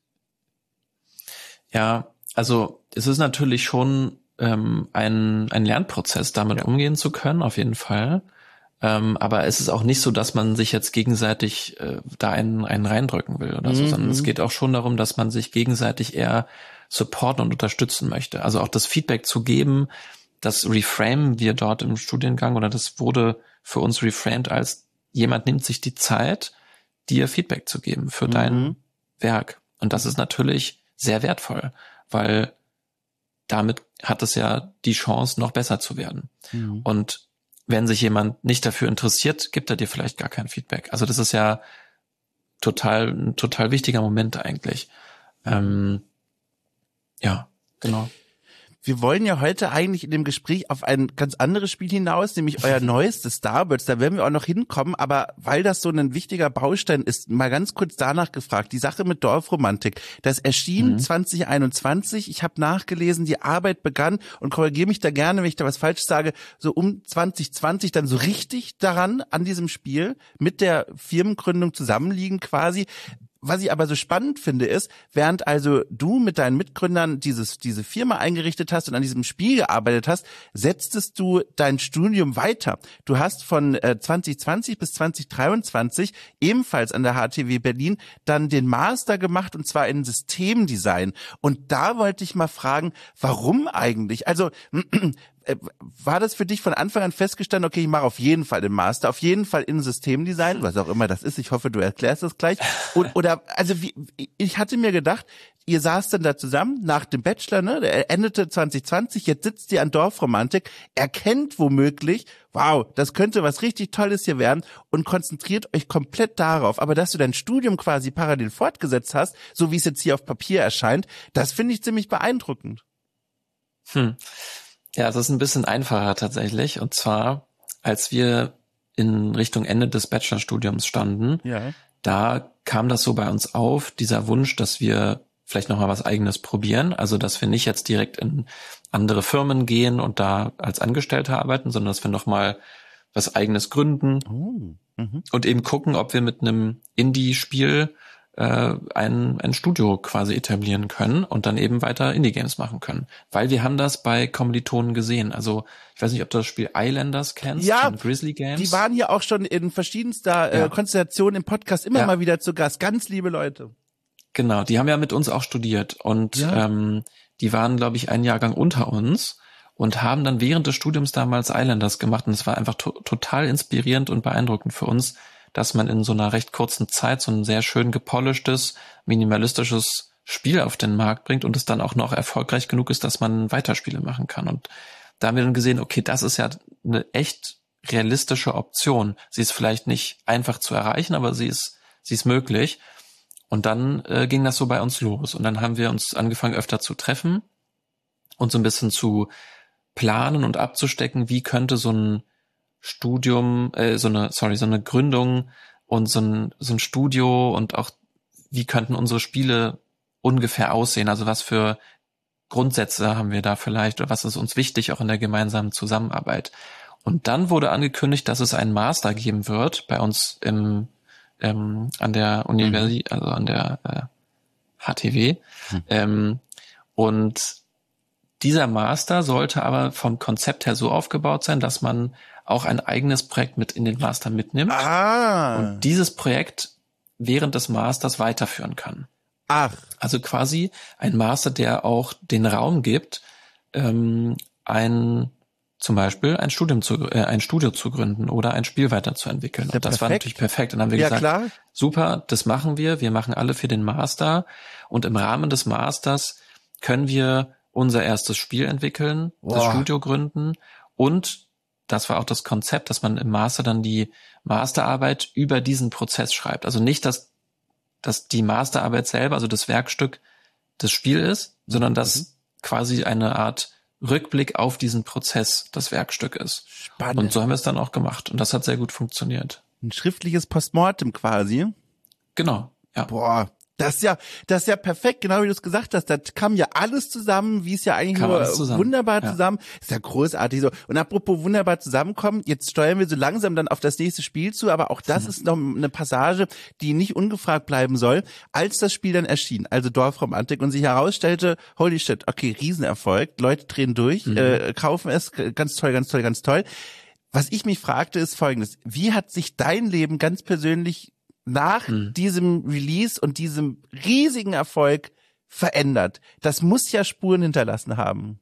Ja, also es ist natürlich schon ein Lernprozess, damit umgehen zu können, auf jeden Fall. Aber es ist auch nicht so, dass man sich jetzt gegenseitig da einen reindrücken will oder so, sondern es geht auch schon darum, dass man sich gegenseitig eher supporten und unterstützen möchte. Also auch das Feedback zu geben, das reframen wir dort im Studiengang oder das wurde für uns reframed als jemand nimmt sich die Zeit, dir Feedback zu geben für dein Werk. Und das ist natürlich sehr wertvoll, weil damit hat es ja die Chance, noch besser zu werden. Und wenn sich jemand nicht dafür interessiert, gibt er dir vielleicht gar kein Feedback. Also das ist ja ein total wichtiger Moment eigentlich. Ja, genau. Wir wollen ja heute eigentlich in dem Gespräch auf ein ganz anderes Spiel hinaus, nämlich euer neuestes Starbirds. Da werden wir auch noch hinkommen, aber weil das so ein wichtiger Baustein ist, mal ganz kurz danach gefragt. Die Sache mit Dorfromantik, das erschien 2021. Ich habe nachgelesen, die Arbeit begann und korrigiere mich da gerne, wenn ich da was falsch sage, so um 2020 dann so richtig daran, an diesem Spiel mit der Firmengründung zusammenliegen quasi. was ich aber so spannend finde ist, während also du mit deinen Mitgründern diese Firma eingerichtet hast und an diesem Spiel gearbeitet hast, setztest du dein Studium weiter. Du hast von 2020 bis 2023 ebenfalls an der HTW Berlin dann den Master gemacht, und zwar in Systemdesign. Und da wollte ich mal fragen, warum eigentlich? Also war das für dich von Anfang an festgestanden, okay, ich mache auf jeden Fall den Master, auf jeden Fall in Systemdesign, was auch immer das ist, ich hoffe, du erklärst das gleich. Oder also ich hatte mir gedacht, ihr saßt dann da zusammen nach dem Bachelor, ne? Der endete 2020, jetzt sitzt ihr an Dorfromantik, erkennt womöglich, wow, das könnte was richtig Tolles hier werden, und konzentriert euch komplett darauf. Aber dass du dein Studium quasi parallel fortgesetzt hast, so wie es jetzt hier auf Papier erscheint, das finde ich ziemlich beeindruckend. Ja, es ist ein bisschen einfacher tatsächlich. Und zwar, als wir in Richtung Ende des Bachelorstudiums standen, da kam das so bei uns auf, dieser Wunsch, dass wir vielleicht nochmal was Eigenes probieren. Also, dass wir nicht jetzt direkt in andere Firmen gehen und da als Angestellter arbeiten, sondern dass wir nochmal was Eigenes gründen und eben gucken, ob wir mit einem Indie-Spiel ein Studio quasi etablieren können und dann eben weiter Indie-Games machen können. Weil wir haben das bei Kommilitonen gesehen. Also ich weiß nicht, ob du das Spiel Islanders kennst, von Grizzly Games. Die waren hier auch schon in verschiedenster Konstellationen im Podcast immer mal wieder zu Gast. Ganz liebe Leute. Genau, die haben ja mit uns auch studiert und die waren, glaube ich, einen Jahrgang unter uns und haben dann während des Studiums damals Islanders gemacht, und es war einfach total inspirierend und beeindruckend für uns, dass man in so einer recht kurzen Zeit so ein sehr schön gepolischtes, minimalistisches Spiel auf den Markt bringt und es dann auch noch erfolgreich genug ist, dass man Weiterspiele machen kann. Und da haben wir dann gesehen, okay, das ist ja eine echt realistische Option. Sie ist vielleicht nicht einfach zu erreichen, aber sie ist möglich. Und dann ging das so bei uns los. Und dann haben wir uns angefangen, öfter zu treffen und so ein bisschen zu planen und abzustecken, wie könnte so ein Studium, so eine Gründung und so ein Studio und auch wie könnten unsere Spiele ungefähr aussehen? Also was für Grundsätze haben wir da vielleicht oder was ist uns wichtig auch in der gemeinsamen Zusammenarbeit? Und dann wurde angekündigt, dass es einen Master geben wird bei uns an der Universität, also an der HTW. Und dieser Master sollte aber vom Konzept her so aufgebaut sein, dass man auch ein eigenes Projekt mit in den Master mitnimmt und dieses Projekt während des Masters weiterführen kann. Also quasi ein Master, der auch den Raum gibt, zum Beispiel ein Studio zu gründen oder ein Spiel weiterzuentwickeln. Und das war natürlich perfekt. Und dann haben wir gesagt, super, das machen wir. Wir machen alle für den Master. Und im Rahmen des Masters können wir unser erstes Spiel entwickeln, das Studio gründen. Und das war auch das Konzept, dass man im Master dann die Masterarbeit über diesen Prozess schreibt. Also nicht, dass die Masterarbeit selber, also das Werkstück, das Spiel ist, sondern dass quasi eine Art Rückblick auf diesen Prozess das Werkstück ist. Spannend. Und so haben wir es dann auch gemacht. Und das hat sehr gut funktioniert. Ein schriftliches Postmortem quasi. Genau, ja. Boah, das ist ja perfekt, genau wie du es gesagt hast. Da kam ja alles zusammen, wie es ja eigentlich wunderbar zusammen. Ist ja großartig so. Und apropos wunderbar zusammenkommen, jetzt steuern wir so langsam dann auf das nächste Spiel zu, aber auch das ist noch eine Passage, die nicht ungefragt bleiben soll. Als das Spiel dann erschien, also Dorfromantik, und sich herausstellte, holy shit, okay, Riesenerfolg, Leute drehen durch, kaufen es, ganz toll, ganz toll, ganz toll. Was ich mich fragte, ist Folgendes: Wie hat sich dein Leben ganz persönlich nach diesem Release und diesem riesigen Erfolg verändert? Das muss ja Spuren hinterlassen haben.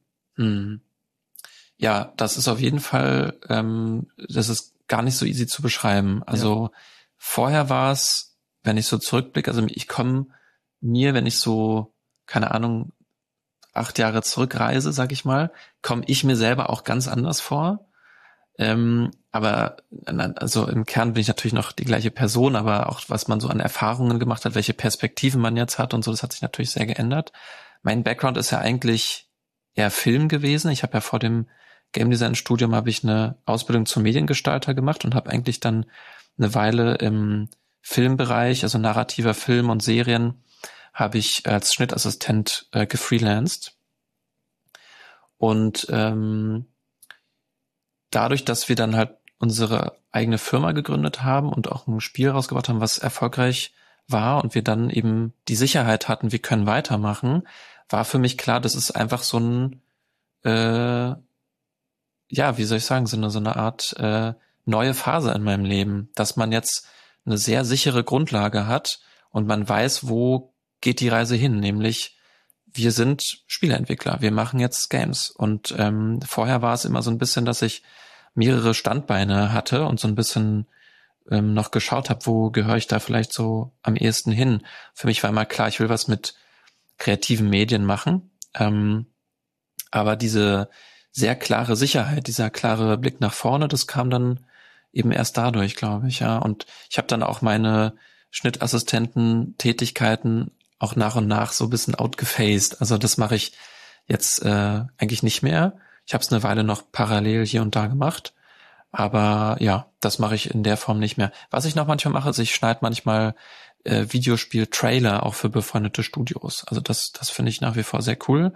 Ja, das ist auf jeden Fall, das ist gar nicht so easy zu beschreiben. Also vorher war es, wenn ich so zurückblicke, also ich komme mir, wenn ich so, keine Ahnung, 8 Jahre zurückreise, sag ich mal, komme ich mir selber auch ganz anders vor. Aber also im Kern bin ich natürlich noch die gleiche Person, aber auch was man so an Erfahrungen gemacht hat, welche Perspektiven man jetzt hat und so, das hat sich natürlich sehr geändert. Mein Background ist ja eigentlich eher Film gewesen. Ich habe ja vor dem Game Design Studium habe ich eine Ausbildung zum Mediengestalter gemacht und habe eigentlich dann eine Weile im Filmbereich, also narrativer Film und Serien, habe ich als Schnittassistent gefreelanced. Und dadurch, dass wir dann halt unsere eigene Firma gegründet haben und auch ein Spiel rausgebracht haben, was erfolgreich war und wir dann eben die Sicherheit hatten, wir können weitermachen, war für mich klar, das ist einfach so ein, wie soll ich sagen, so eine Art neue Phase in meinem Leben, dass man jetzt eine sehr sichere Grundlage hat und man weiß, wo geht die Reise hin, nämlich wir sind Spieleentwickler, wir machen jetzt Games. Und vorher war es immer so ein bisschen, dass ich mehrere Standbeine hatte und so ein bisschen noch geschaut habe, wo gehöre ich da vielleicht so am ehesten hin. Für mich war immer klar, ich will was mit kreativen Medien machen. Aber diese sehr klare Sicherheit, dieser klare Blick nach vorne, das kam dann eben erst dadurch, glaube ich, ja. Und ich habe dann auch meine Schnittassistenten-Tätigkeiten auch nach und nach so ein bisschen outgefaced. Also das mache ich jetzt eigentlich nicht mehr. Ich habe es eine Weile noch parallel hier und da gemacht, aber ja, das mache ich in der Form nicht mehr. Was ich noch manchmal mache, ist, ich schneide manchmal Videospiel-Trailer auch für befreundete Studios. Also das finde ich nach wie vor sehr cool.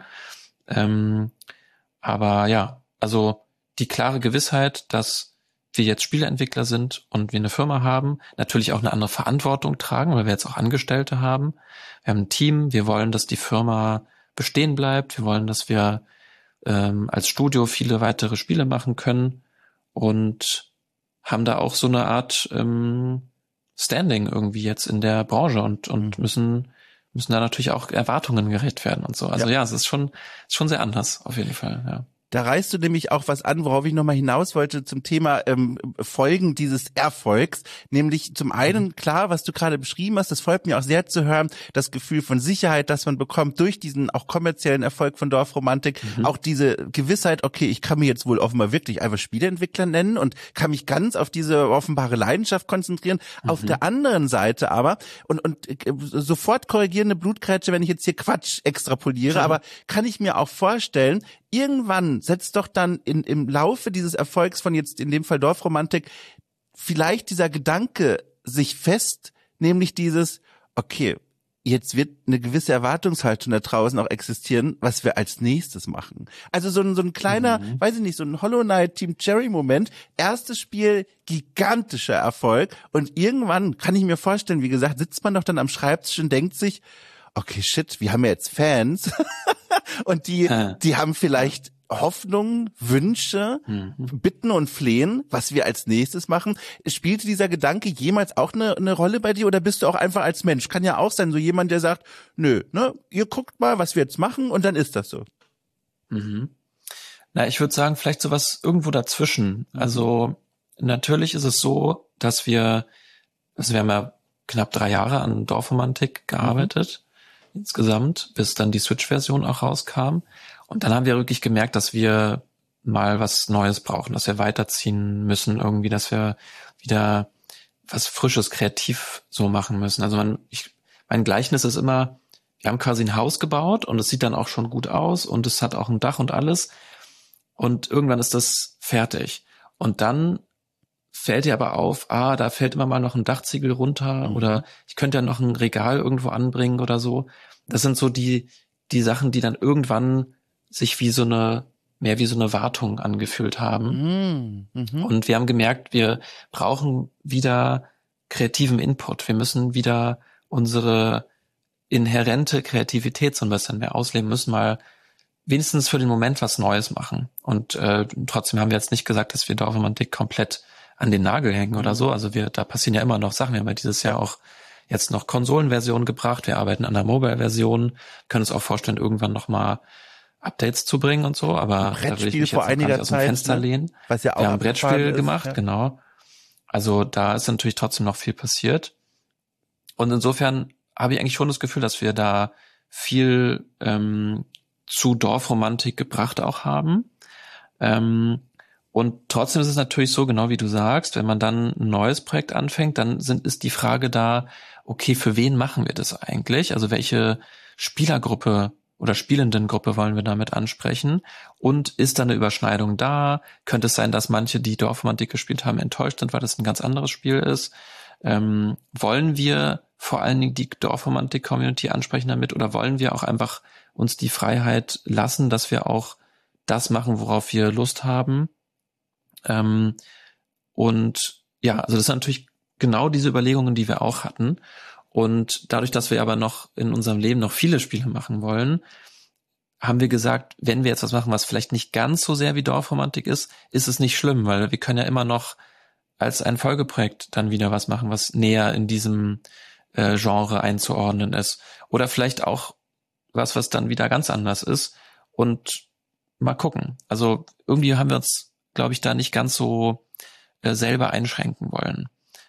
Aber ja, also die klare Gewissheit, dass wir jetzt Spieleentwickler sind und wir eine Firma haben, natürlich auch eine andere Verantwortung tragen, weil wir jetzt auch Angestellte haben. Wir haben ein Team, wir wollen, dass die Firma bestehen bleibt, wir wollen, dass wir als Studio viele weitere Spiele machen können und haben da auch so eine Art Standing irgendwie jetzt in der Branche und müssen da natürlich auch Erwartungen gerecht werden und so. Also ja, es ist schon sehr anders auf jeden Fall, ja. Da reißt du nämlich auch was an, worauf ich nochmal hinaus wollte zum Thema Folgen dieses Erfolgs. Nämlich zum einen, klar, was du gerade beschrieben hast, das freut mich auch sehr zu hören, das Gefühl von Sicherheit, das man bekommt durch diesen auch kommerziellen Erfolg von Dorfromantik. Auch diese Gewissheit, okay, ich kann mir jetzt wohl offenbar wirklich einfach Spieleentwickler nennen und kann mich ganz auf diese offenbare Leidenschaft konzentrieren. Auf der anderen Seite aber, und sofort korrigierende Blutgrätsche, wenn ich jetzt hier Quatsch extrapoliere, aber kann ich mir auch vorstellen, irgendwann setzt doch dann im Laufe dieses Erfolgs von jetzt in dem Fall Dorfromantik vielleicht dieser Gedanke sich fest, nämlich dieses, okay, jetzt wird eine gewisse Erwartungshaltung da draußen auch existieren, was wir als nächstes machen. Also so ein kleiner, weiß ich nicht, so ein Hollow Knight Team Cherry Moment, erstes Spiel, gigantischer Erfolg und irgendwann kann ich mir vorstellen, wie gesagt, sitzt man doch dann am Schreibtisch und denkt sich, okay, shit, wir haben ja jetzt Fans und die haben vielleicht Hoffnungen, Wünsche, Bitten und Flehen, was wir als nächstes machen. Spielte dieser Gedanke jemals auch eine Rolle bei dir oder bist du auch einfach als Mensch? Kann ja auch sein, so jemand, der sagt, nö, ne, ihr guckt mal, was wir jetzt machen und dann ist das so. Na, ich würde sagen, vielleicht sowas irgendwo dazwischen. Also natürlich ist es so, dass wir haben ja knapp 3 Jahre an Dorfromantik gearbeitet. Insgesamt, bis dann die Switch-Version auch rauskam. Und dann haben wir wirklich gemerkt, dass wir mal was Neues brauchen, dass wir weiterziehen müssen irgendwie, dass wir wieder was Frisches, kreativ so machen müssen. Also mein Gleichnis ist immer, wir haben quasi ein Haus gebaut und es sieht dann auch schon gut aus und es hat auch ein Dach und alles. Und irgendwann ist das fertig. Und dann fällt dir aber auf, da fällt immer mal noch ein Dachziegel runter oder ich könnte ja noch ein Regal irgendwo anbringen oder so. Das sind so die Sachen, die dann irgendwann sich mehr wie so eine Wartung angefühlt haben. Und wir haben gemerkt, wir brauchen wieder kreativen Input. Wir müssen wieder unsere inhärente Kreativität so ein bisschen mehr ausleben, müssen mal wenigstens für den Moment was Neues machen. Und trotzdem haben wir jetzt nicht gesagt, dass wir Dorfromantik komplett an den Nagel hängen oder so. Also da passieren ja immer noch Sachen. Wir haben ja dieses Jahr auch jetzt noch Konsolenversionen gebracht. Wir arbeiten an der Mobile-Version, können uns auch vorstellen, irgendwann noch mal Updates zu bringen und so. Aber da will ich mich jetzt nicht aus dem Fenster lehnen. Was ja auch wir haben ein Brettspiel gemacht, genau. Also da ist natürlich trotzdem noch viel passiert. Und insofern habe ich eigentlich schon das Gefühl, dass wir da viel zu Dorfromantik gebracht auch haben. Und trotzdem ist es natürlich so, genau wie du sagst, wenn man dann ein neues Projekt anfängt, dann ist die Frage da, okay, für wen machen wir das eigentlich? Also welche Spielergruppe oder Spielendengruppe wollen wir damit ansprechen? Und ist da eine Überschneidung da? Könnte es sein, dass manche, die Dorfromantik gespielt haben, enttäuscht sind, weil das ein ganz anderes Spiel ist? Wollen wir vor allen Dingen die Dorfromantik-Community ansprechen damit oder wollen wir auch einfach uns die Freiheit lassen, dass wir auch das machen, worauf wir Lust haben? Und ja, also das sind natürlich genau diese Überlegungen, die wir auch hatten. Und dadurch, dass wir aber noch in unserem Leben noch viele Spiele machen wollen, haben wir gesagt, wenn wir jetzt was machen, was vielleicht nicht ganz so sehr wie Dorfromantik ist es nicht schlimm, weil wir können ja immer noch als ein Folgeprojekt dann wieder was machen, was näher in diesem Genre einzuordnen ist. Oder vielleicht auch was dann wieder ganz anders ist. Und mal gucken. Also irgendwie haben wir uns, glaube ich, da nicht ganz so selber einschränken wollen.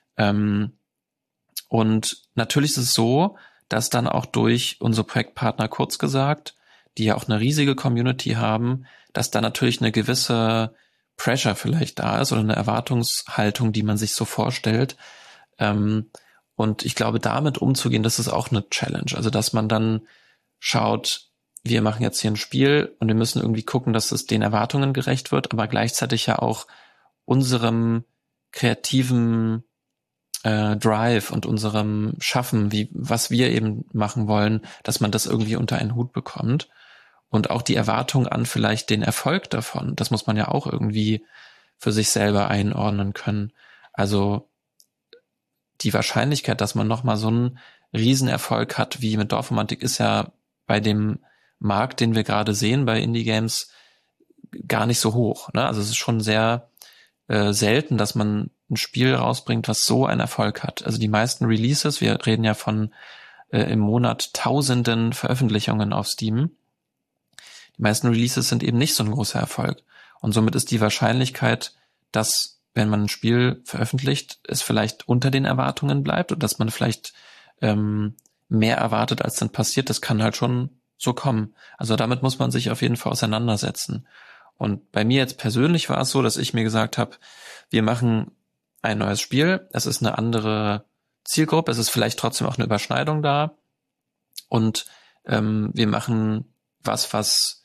Und natürlich ist es so, dass dann auch durch unsere Projektpartner kurz gesagt, die ja auch eine riesige Community haben, dass da natürlich eine gewisse Pressure vielleicht da ist oder eine Erwartungshaltung, die man sich so vorstellt. Und ich glaube, damit umzugehen, das ist auch eine Challenge. Also, dass man dann schaut, wir machen jetzt hier ein Spiel und wir müssen irgendwie gucken, dass es den Erwartungen gerecht wird, aber gleichzeitig ja auch unserem kreativen Drive und unserem Schaffen, was wir eben machen wollen, dass man das irgendwie unter einen Hut bekommt. Und auch die Erwartung an vielleicht den Erfolg davon, das muss man ja auch irgendwie für sich selber einordnen können. Also die Wahrscheinlichkeit, dass man nochmal so einen Riesenerfolg hat wie mit Dorfromantik, ist ja bei dem Markt, den wir gerade sehen bei Indie-Games, gar nicht so hoch. Ne? Also es ist schon sehr selten, dass man ein Spiel rausbringt, was so einen Erfolg hat. Also die meisten Releases, wir reden ja von im Monat Tausenden Veröffentlichungen auf Steam. Die meisten Releases sind eben nicht so ein großer Erfolg. Und somit ist die Wahrscheinlichkeit, dass, wenn man ein Spiel veröffentlicht, es vielleicht unter den Erwartungen bleibt und dass man vielleicht mehr erwartet, als dann passiert, das kann halt schon so kommen. Also damit muss man sich auf jeden Fall auseinandersetzen. Und bei mir jetzt persönlich war es so, dass ich mir gesagt habe, wir machen ein neues Spiel, es ist eine andere Zielgruppe, es ist vielleicht trotzdem auch eine Überschneidung da und wir machen was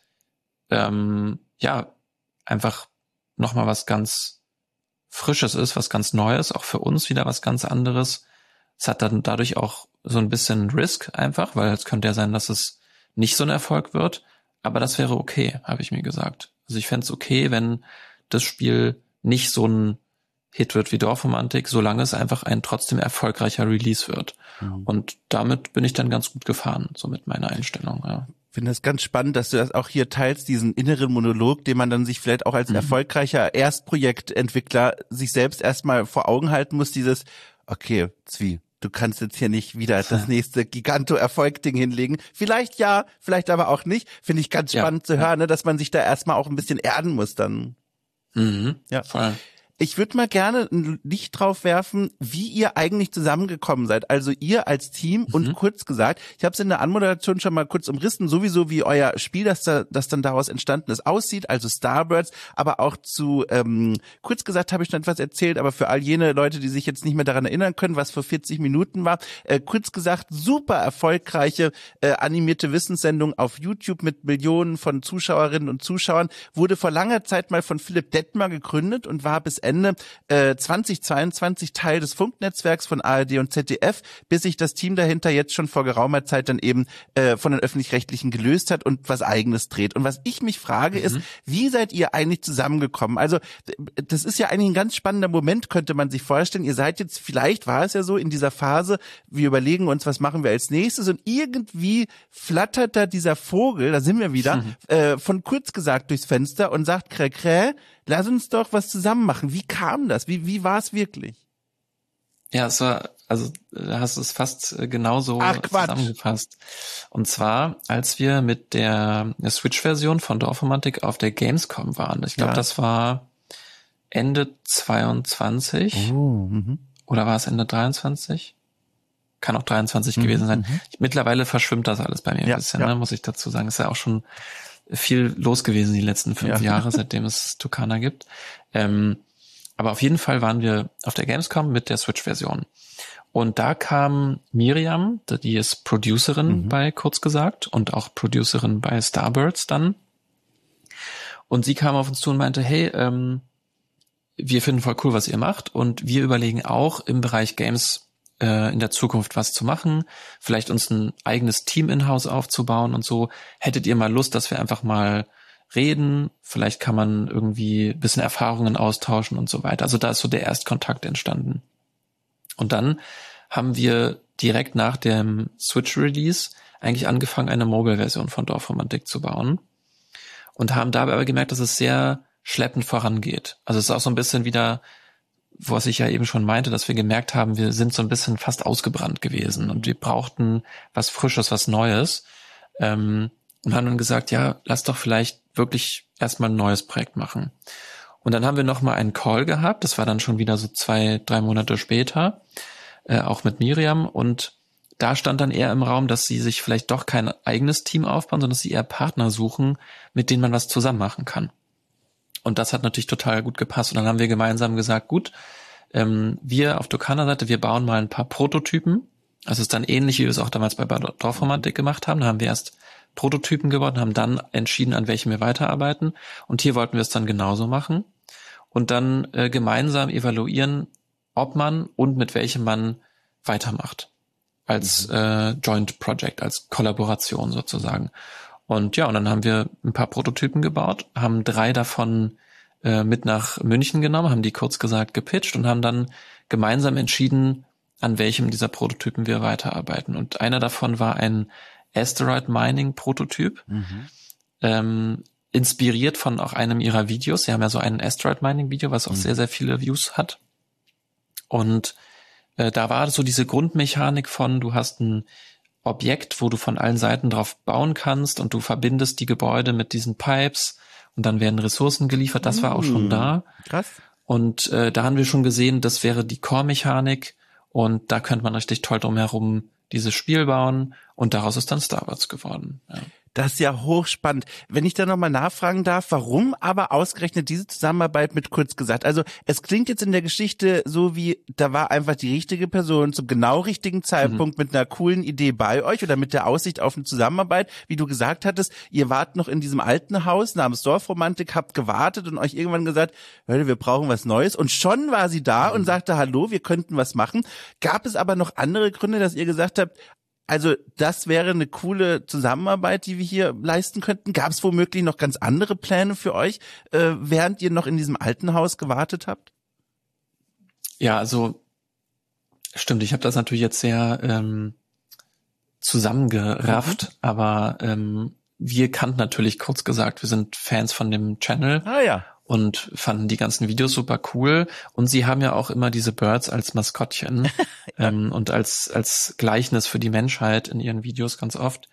einfach nochmal was ganz Frisches ist, was ganz Neues, auch für uns wieder was ganz anderes. Es hat dann dadurch auch so ein bisschen Risk einfach, weil es könnte ja sein, dass es nicht so ein Erfolg wird, aber das wäre okay, habe ich mir gesagt. Also ich fände es okay, wenn das Spiel nicht so ein Hit wird wie Dorfromantik, solange es einfach ein trotzdem erfolgreicher Release wird. Mhm. Und damit bin ich dann ganz gut gefahren, so mit meiner Einstellung, ja. Ich finde es ganz spannend, dass du das auch hier teilst, diesen inneren Monolog, den man dann sich vielleicht auch als erfolgreicher Erstprojektentwickler sich selbst erstmal vor Augen halten muss, dieses, okay, Zwie, du kannst jetzt hier nicht wieder das nächste Giganto-Erfolg-Ding hinlegen. Vielleicht ja, vielleicht aber auch nicht. Finde ich ganz spannend zu hören, ne, dass man sich da erstmal auch ein bisschen erden muss dann. Ja, voll. Ich würde mal gerne ein Licht drauf werfen, wie ihr eigentlich zusammengekommen seid. Also ihr als Team und kurz gesagt, ich habe es in der Anmoderation schon mal kurz umrissen, sowieso wie euer Spiel, das dann daraus entstanden ist, aussieht, also Starbirds, aber auch zu, kurz gesagt habe ich schon etwas erzählt, aber für all jene Leute, die sich jetzt nicht mehr daran erinnern können, was vor 40 Minuten war, kurz gesagt, super erfolgreiche animierte Wissenssendung auf YouTube mit Millionen von Zuschauerinnen und Zuschauern, wurde vor langer Zeit mal von Philipp Detmer gegründet und war bis Ende 2022 Teil des Funknetzwerks von ARD und ZDF, bis sich das Team dahinter jetzt schon vor geraumer Zeit dann eben von den Öffentlich-Rechtlichen gelöst hat und was Eigenes dreht. Und was ich mich frage ist, wie seid ihr eigentlich zusammengekommen? Also das ist ja eigentlich ein ganz spannender Moment, könnte man sich vorstellen. Ihr seid jetzt, vielleicht war es ja so in dieser Phase, wir überlegen uns, was machen wir als nächstes und irgendwie flattert da dieser Vogel, da sind wir wieder, von kurz gesagt durchs Fenster und sagt, krä, krä, lass uns doch was zusammen machen. Wie kam das? Wie war es wirklich? Ja, es war, also da hast du es fast genauso zusammengefasst. Und zwar, als wir mit der Switch-Version von Dorfromantik auf der Gamescom waren. Ich glaube, das war Ende 22. Oder war es Ende 23? Kann auch 23 gewesen sein. Mittlerweile verschwimmt das alles bei mir ein bisschen, ne, muss ich dazu sagen. Ist ja auch schon viel los gewesen die letzten 5 Jahre, seitdem es Tucana gibt. Aber auf jeden Fall waren wir auf der Gamescom mit der Switch-Version. Und da kam Miriam, die ist Producerin bei Kurz gesagt und auch Producerin bei Starbirds dann. Und sie kam auf uns zu und meinte, hey, wir finden voll cool, was ihr macht und wir überlegen auch im Bereich Games in der Zukunft was zu machen, vielleicht uns ein eigenes Team in-house aufzubauen und so. Hättet ihr mal Lust, dass wir einfach mal reden? Vielleicht kann man irgendwie ein bisschen Erfahrungen austauschen und so weiter. Also da ist so der Erstkontakt entstanden. Und dann haben wir direkt nach dem Switch-Release eigentlich angefangen, eine Mobile-Version von Dorfromantik zu bauen und haben dabei aber gemerkt, dass es sehr schleppend vorangeht. Also es ist auch so ein bisschen wieder, was ich ja eben schon meinte, dass wir gemerkt haben, wir sind so ein bisschen fast ausgebrannt gewesen und wir brauchten was Frisches, was Neues, und haben dann gesagt, ja, lass doch vielleicht wirklich erstmal ein neues Projekt machen. Und dann haben wir nochmal einen Call gehabt, das war dann schon wieder so 2-3 Monate später, auch mit Miriam, und da stand dann eher im Raum, dass sie sich vielleicht doch kein eigenes Team aufbauen, sondern dass sie eher Partner suchen, mit denen man was zusammen machen kann. Und das hat natürlich total gut gepasst. Und dann haben wir gemeinsam gesagt, gut, wir auf Dokkaner Seite, wir bauen mal ein paar Prototypen. Also es ist dann ähnlich, wie wir es auch damals bei Dorfromantik gemacht haben. Da haben wir erst Prototypen gebaut und haben dann entschieden, an welchen wir weiterarbeiten. Und hier wollten wir es dann genauso machen. Und dann gemeinsam evaluieren, ob man und mit welchem man weitermacht. Als Joint Project, als Kollaboration sozusagen. Und ja, und dann haben wir ein paar Prototypen gebaut, haben 3 davon mit nach München genommen, haben die kurz gesagt gepitcht und haben dann gemeinsam entschieden, an welchem dieser Prototypen wir weiterarbeiten. Und einer davon war ein Asteroid Mining Prototyp, inspiriert von auch einem ihrer Videos. Sie haben ja so ein Asteroid Mining Video, was auch sehr, sehr viele Views hat. Und da war so diese Grundmechanik von, du hast ein Objekt, wo du von allen Seiten drauf bauen kannst und du verbindest die Gebäude mit diesen Pipes und dann werden Ressourcen geliefert. Das war auch schon da. Krass. Und da haben wir schon gesehen, das wäre die Core-Mechanik und da könnte man richtig toll drumherum dieses Spiel bauen und daraus ist dann Star Wars geworden. Ja. Das ist ja hochspannend. Wenn ich da nochmal nachfragen darf, warum aber ausgerechnet diese Zusammenarbeit mit Kurz gesagt? Also es klingt jetzt in der Geschichte so wie, da war einfach die richtige Person zum genau richtigen Zeitpunkt mit einer coolen Idee bei euch oder mit der Aussicht auf eine Zusammenarbeit. Wie du gesagt hattest, ihr wart noch in diesem alten Haus namens Dorfromantik, habt gewartet und euch irgendwann gesagt, Leute, wir brauchen was Neues. Und schon war sie da und sagte, hallo, wir könnten was machen. Gab es aber noch andere Gründe, dass ihr gesagt habt, also das wäre eine coole Zusammenarbeit, die wir hier leisten könnten. Gab es womöglich noch ganz andere Pläne für euch, während ihr noch in diesem alten Haus gewartet habt? Ja, also stimmt, ich habe das natürlich jetzt sehr zusammengerafft, aber wir kannten natürlich kurz gesagt, wir sind Fans von dem Channel. Ah ja. Und fanden die ganzen Videos super cool. Und sie haben ja auch immer diese Birds als Maskottchen und als Gleichnis für die Menschheit in ihren Videos ganz oft.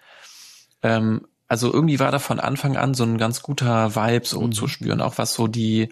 Also irgendwie war da von Anfang an so ein ganz guter Vibe so zu spüren, auch was so die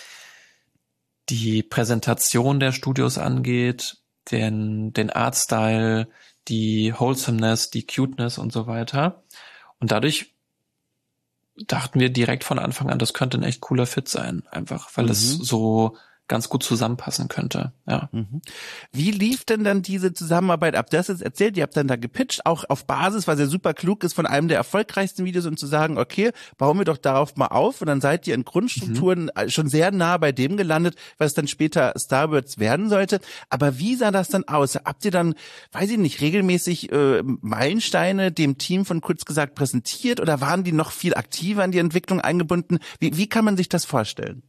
Präsentation der Studios angeht, den Artstyle, die Wholesomeness, die Cuteness und so weiter. Und dadurch dachten wir direkt von Anfang an, das könnte ein echt cooler Fit sein, einfach, weil es so ganz gut zusammenpassen könnte, ja. Wie lief denn dann diese Zusammenarbeit ab? Du hast jetzt erzählt, ihr habt dann da gepitcht, auch auf Basis, was ja super klug ist, von einem der erfolgreichsten Videos, um zu sagen, okay, bauen wir doch darauf mal auf und dann seid ihr in Grundstrukturen schon sehr nah bei dem gelandet, was dann später Star Wars werden sollte. Aber wie sah das dann aus? Habt ihr dann, weiß ich nicht, regelmäßig Meilensteine dem Team von Kurz gesagt präsentiert oder waren die noch viel aktiver in die Entwicklung eingebunden? Wie kann man sich das vorstellen?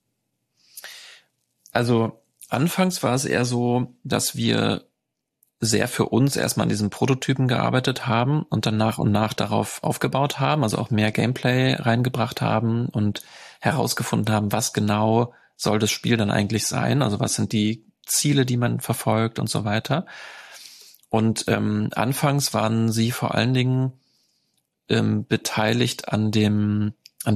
Also anfangs war es eher so, dass wir sehr für uns erstmal an diesen Prototypen gearbeitet haben und dann nach und nach darauf aufgebaut haben, also auch mehr Gameplay reingebracht haben und herausgefunden haben, was genau soll das Spiel dann eigentlich sein, also was sind die Ziele, die man verfolgt und so weiter. Und anfangs waren sie vor allen Dingen beteiligt an dem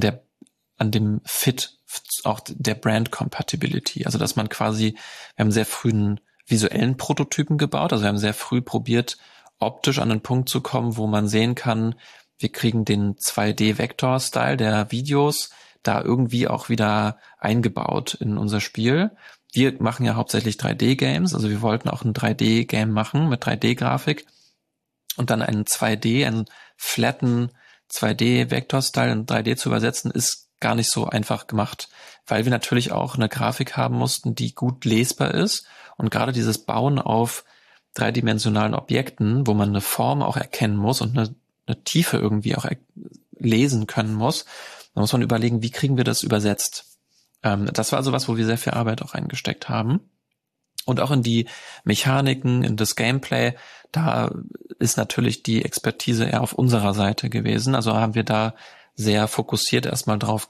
Fit, auch der Brand Compatibility. Also dass man quasi, wir haben sehr früh einen visuellen Prototypen gebaut, also wir haben sehr früh probiert, optisch an den Punkt zu kommen, wo man sehen kann, wir kriegen den 2D-Vektor-Style der Videos da irgendwie auch wieder eingebaut in unser Spiel. Wir machen ja hauptsächlich 3D-Games, also wir wollten auch ein 3D-Game machen mit 3D-Grafik und dann einen flatten 2D-Vektor-Style in 3D zu übersetzen, ist gar nicht so einfach gemacht, weil wir natürlich auch eine Grafik haben mussten, die gut lesbar ist und gerade dieses Bauen auf dreidimensionalen Objekten, wo man eine Form auch erkennen muss und eine Tiefe irgendwie auch lesen können muss, da muss man überlegen, wie kriegen wir das übersetzt. Das war also was, wo wir sehr viel Arbeit auch reingesteckt haben. Und auch in die Mechaniken, in das Gameplay, da ist natürlich die Expertise eher auf unserer Seite gewesen. Also haben wir da sehr fokussiert erstmal drauf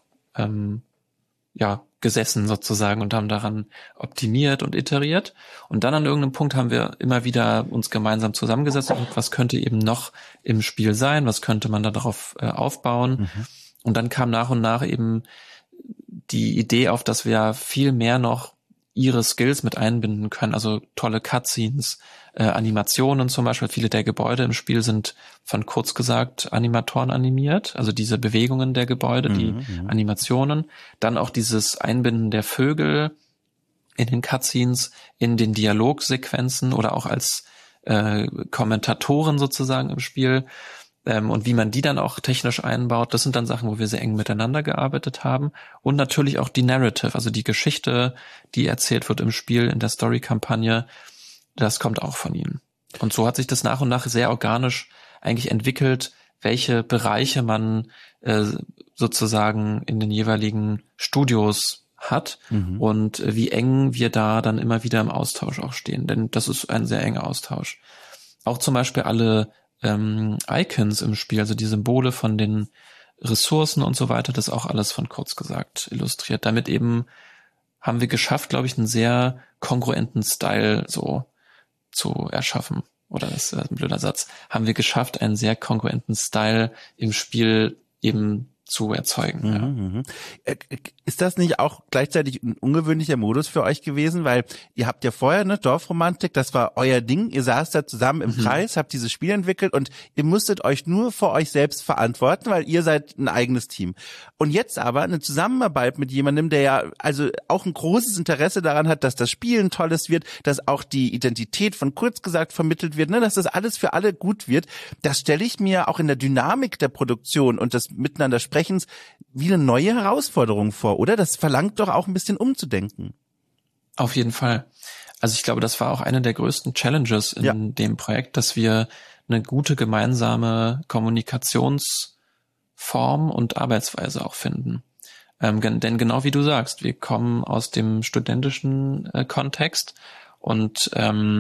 gesessen sozusagen und haben daran optimiert und iteriert. Und dann an irgendeinem Punkt haben wir immer wieder uns gemeinsam zusammengesetzt und gesagt, was könnte eben noch im Spiel sein, was könnte man da darauf aufbauen. Und dann kam nach und nach eben die Idee auf, dass wir viel mehr noch ihre Skills mit einbinden können, also tolle Cutscenes, Animationen zum Beispiel. Viele der Gebäude im Spiel sind von kurz gesagt Animatoren animiert, also diese Bewegungen der Gebäude, die Animationen. Dann auch dieses Einbinden der Vögel in den Cutscenes, in den Dialogsequenzen oder auch als Kommentatoren sozusagen im Spiel. Und wie man die dann auch technisch einbaut, das sind dann Sachen, wo wir sehr eng miteinander gearbeitet haben. Und natürlich auch die Narrative, also die Geschichte, die erzählt wird im Spiel, in der Story-Kampagne, das kommt auch von ihnen. Und so hat sich das nach und nach sehr organisch eigentlich entwickelt, welche Bereiche man sozusagen in den jeweiligen Studios hat und wie eng wir da dann immer wieder im Austausch auch stehen. Denn das ist ein sehr enger Austausch. Auch zum Beispiel alle Icons im Spiel, also die Symbole von den Ressourcen und so weiter, das ist auch alles von kurz gesagt illustriert. Damit eben haben wir geschafft, glaube ich, einen sehr kongruenten Style so zu erschaffen. Oder das ist ein blöder Satz. Haben wir geschafft, einen sehr kongruenten Style im Spiel eben zu erzeugen. Ist das nicht auch gleichzeitig ein ungewöhnlicher Modus für euch gewesen? Weil ihr habt ja vorher, Dorfromantik, das war euer Ding. Ihr saßt da zusammen im Kreis, habt dieses Spiel entwickelt und ihr musstet euch nur vor euch selbst verantworten, weil ihr seid ein eigenes Team. Und jetzt aber eine Zusammenarbeit mit jemandem, der ja also auch ein großes Interesse daran hat, dass das Spiel ein tolles wird, dass auch die Identität von kurz gesagt vermittelt wird, dass das alles für alle gut wird. Das stelle ich mir auch in der Dynamik der Produktion und des Miteinander Sprechens wie eine neue Herausforderung vor, oder? Das verlangt doch auch ein bisschen umzudenken. Auf jeden Fall. Also ich glaube, das war auch eine der größten Challenges in dem Projekt, dass wir eine gute gemeinsame Kommunikationsform und Arbeitsweise auch finden. Denn genau wie du sagst, wir kommen aus dem studentischen Kontext und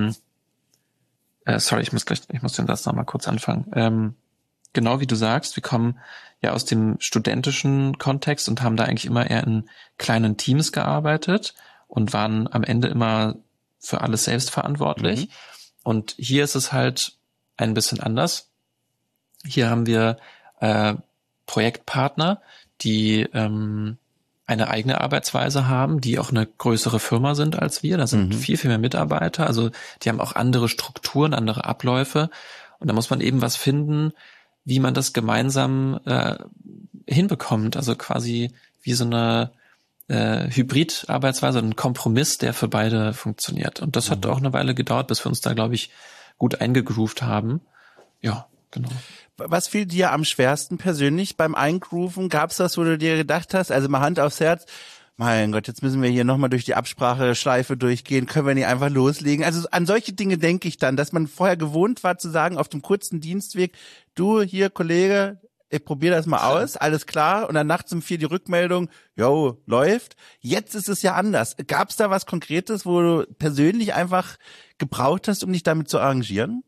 sorry, ich muss den Satz nochmal kurz anfangen. Genau wie du sagst, wir kommen ja aus dem studentischen Kontext und haben da eigentlich immer eher in kleinen Teams gearbeitet und waren am Ende immer für alles selbst verantwortlich. Und hier ist es halt ein bisschen anders. Hier haben wir Projektpartner, die eine eigene Arbeitsweise haben, die auch eine größere Firma sind als wir. Da sind viel, viel mehr Mitarbeiter. Also die haben auch andere Strukturen, andere Abläufe. Und da muss man eben was finden, wie man das gemeinsam hinbekommt. Also quasi wie so eine Hybrid-Arbeitsweise, ein Kompromiss, der für beide funktioniert. Und das hat auch eine Weile gedauert, bis wir uns da, glaube ich, gut eingegroovt haben. Ja, genau. Was fiel dir am schwersten persönlich beim Eingrooven? Gab's das, wo du dir gedacht hast, also mal Hand aufs Herz, mein Gott, jetzt müssen wir hier nochmal durch die Abspracheschleife durchgehen, können wir nicht einfach loslegen? Also an solche Dinge denke ich dann, dass man vorher gewohnt war zu sagen, auf dem kurzen Dienstweg, du hier, Kollege, ich probiere das mal aus, alles klar, und dann nachts um 4 die Rückmeldung, jo, läuft. Jetzt ist es ja anders. Gab's da was Konkretes, wo du persönlich einfach gebraucht hast, um dich damit zu arrangieren?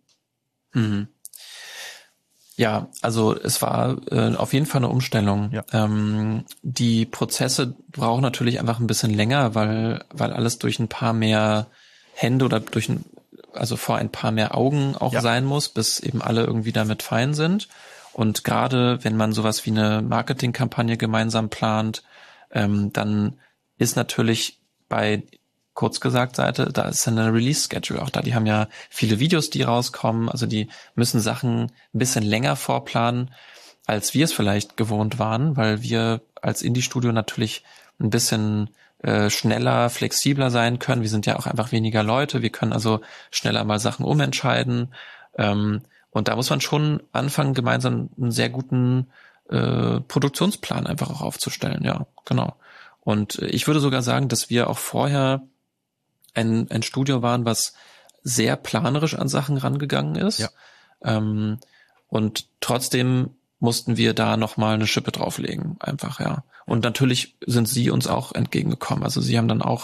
Ja, also es war auf jeden Fall eine Umstellung. Ja. Die Prozesse brauchen natürlich einfach ein bisschen länger, weil alles durch ein paar mehr Hände oder also vor ein paar mehr Augen auch sein muss, bis eben alle irgendwie damit fein sind. Und gerade wenn man sowas wie eine Marketingkampagne gemeinsam plant, dann ist natürlich bei kurz gesagt Seite, da ist eine Release-Schedule auch da. Die haben ja viele Videos, die rauskommen. Also die müssen Sachen ein bisschen länger vorplanen, als wir es vielleicht gewohnt waren, weil wir als Indie-Studio natürlich ein bisschen schneller, flexibler sein können. Wir sind ja auch einfach weniger Leute. Wir können also schneller mal Sachen umentscheiden. Und da muss man schon anfangen, gemeinsam einen sehr guten Produktionsplan einfach auch aufzustellen. Ja, genau. Und ich würde sogar sagen, dass wir auch vorher ein Studio waren, was sehr planerisch an Sachen rangegangen ist. Ja. Und trotzdem mussten wir da nochmal eine Schippe drauflegen, einfach, ja. Und natürlich sind sie uns auch entgegengekommen. Also sie haben dann auch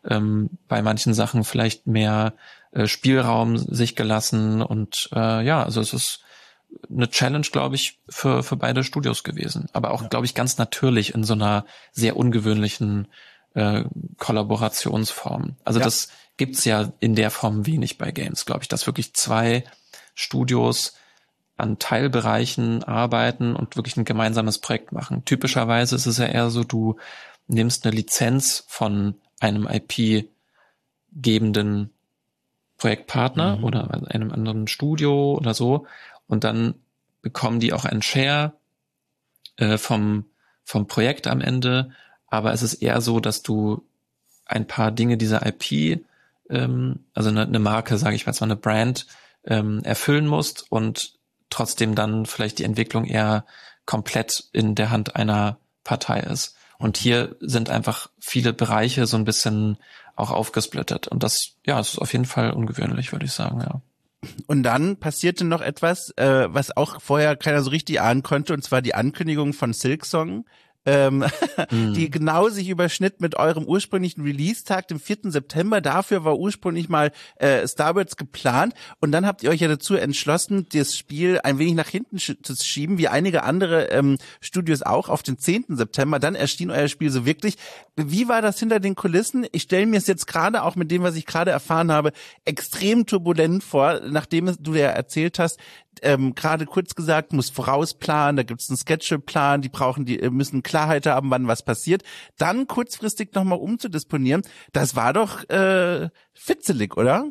bei manchen Sachen vielleicht mehr Spielraum sich gelassen und also es ist eine Challenge, glaube ich, für beide Studios gewesen. Aber auch, glaube ich, ganz natürlich in so einer sehr ungewöhnlichen Kollaborationsform. Also das gibt's ja in der Form wenig bei Games, glaube ich, dass wirklich zwei Studios an Teilbereichen arbeiten und wirklich ein gemeinsames Projekt machen. Typischerweise ist es ja eher so, du nimmst eine Lizenz von einem IP-gebenden Projektpartner oder einem anderen Studio oder so und dann bekommen die auch einen Share vom Projekt am Ende, aber es ist eher so, dass du ein paar Dinge dieser IP, also eine Marke, sage ich mal, zwar eine Brand, erfüllen musst und trotzdem dann vielleicht die Entwicklung eher komplett in der Hand einer Partei ist. Und hier sind einfach viele Bereiche so ein bisschen auch aufgesplittet. Und das, ist auf jeden Fall ungewöhnlich, würde ich sagen, ja. Und dann passierte noch etwas, was auch vorher keiner so richtig ahnen konnte, und zwar die Ankündigung von Silksong, die genau sich überschnitt mit eurem ursprünglichen Release-Tag, dem 4. September. Dafür war ursprünglich mal Starbirds geplant und dann habt ihr euch ja dazu entschlossen, das Spiel ein wenig nach hinten zu schieben, wie einige andere Studios auch, auf den 10. September. Dann erschien euer Spiel so wirklich. Wie war das hinter den Kulissen? Ich stelle mir es jetzt gerade auch mit dem, was ich gerade erfahren habe, extrem turbulent vor, nachdem du ja erzählt hast, gerade kurz gesagt, muss vorausplanen, da gibt's einen Schedule-Plan, die müssen Klarheit haben, wann was passiert. Dann kurzfristig nochmal umzudisponieren, das war doch fitzelig, oder?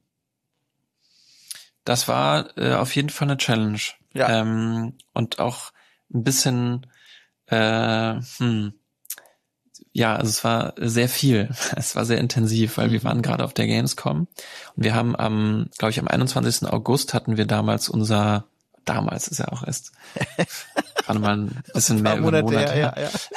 Das war auf jeden Fall eine Challenge. Ja. Und auch ein bisschen also es war sehr viel. Es war sehr intensiv, weil wir waren gerade auf der Gamescom und wir haben am 21. August hatten wir damals ist ja auch erst gerade mal ein bisschen mehr über einen Monat her.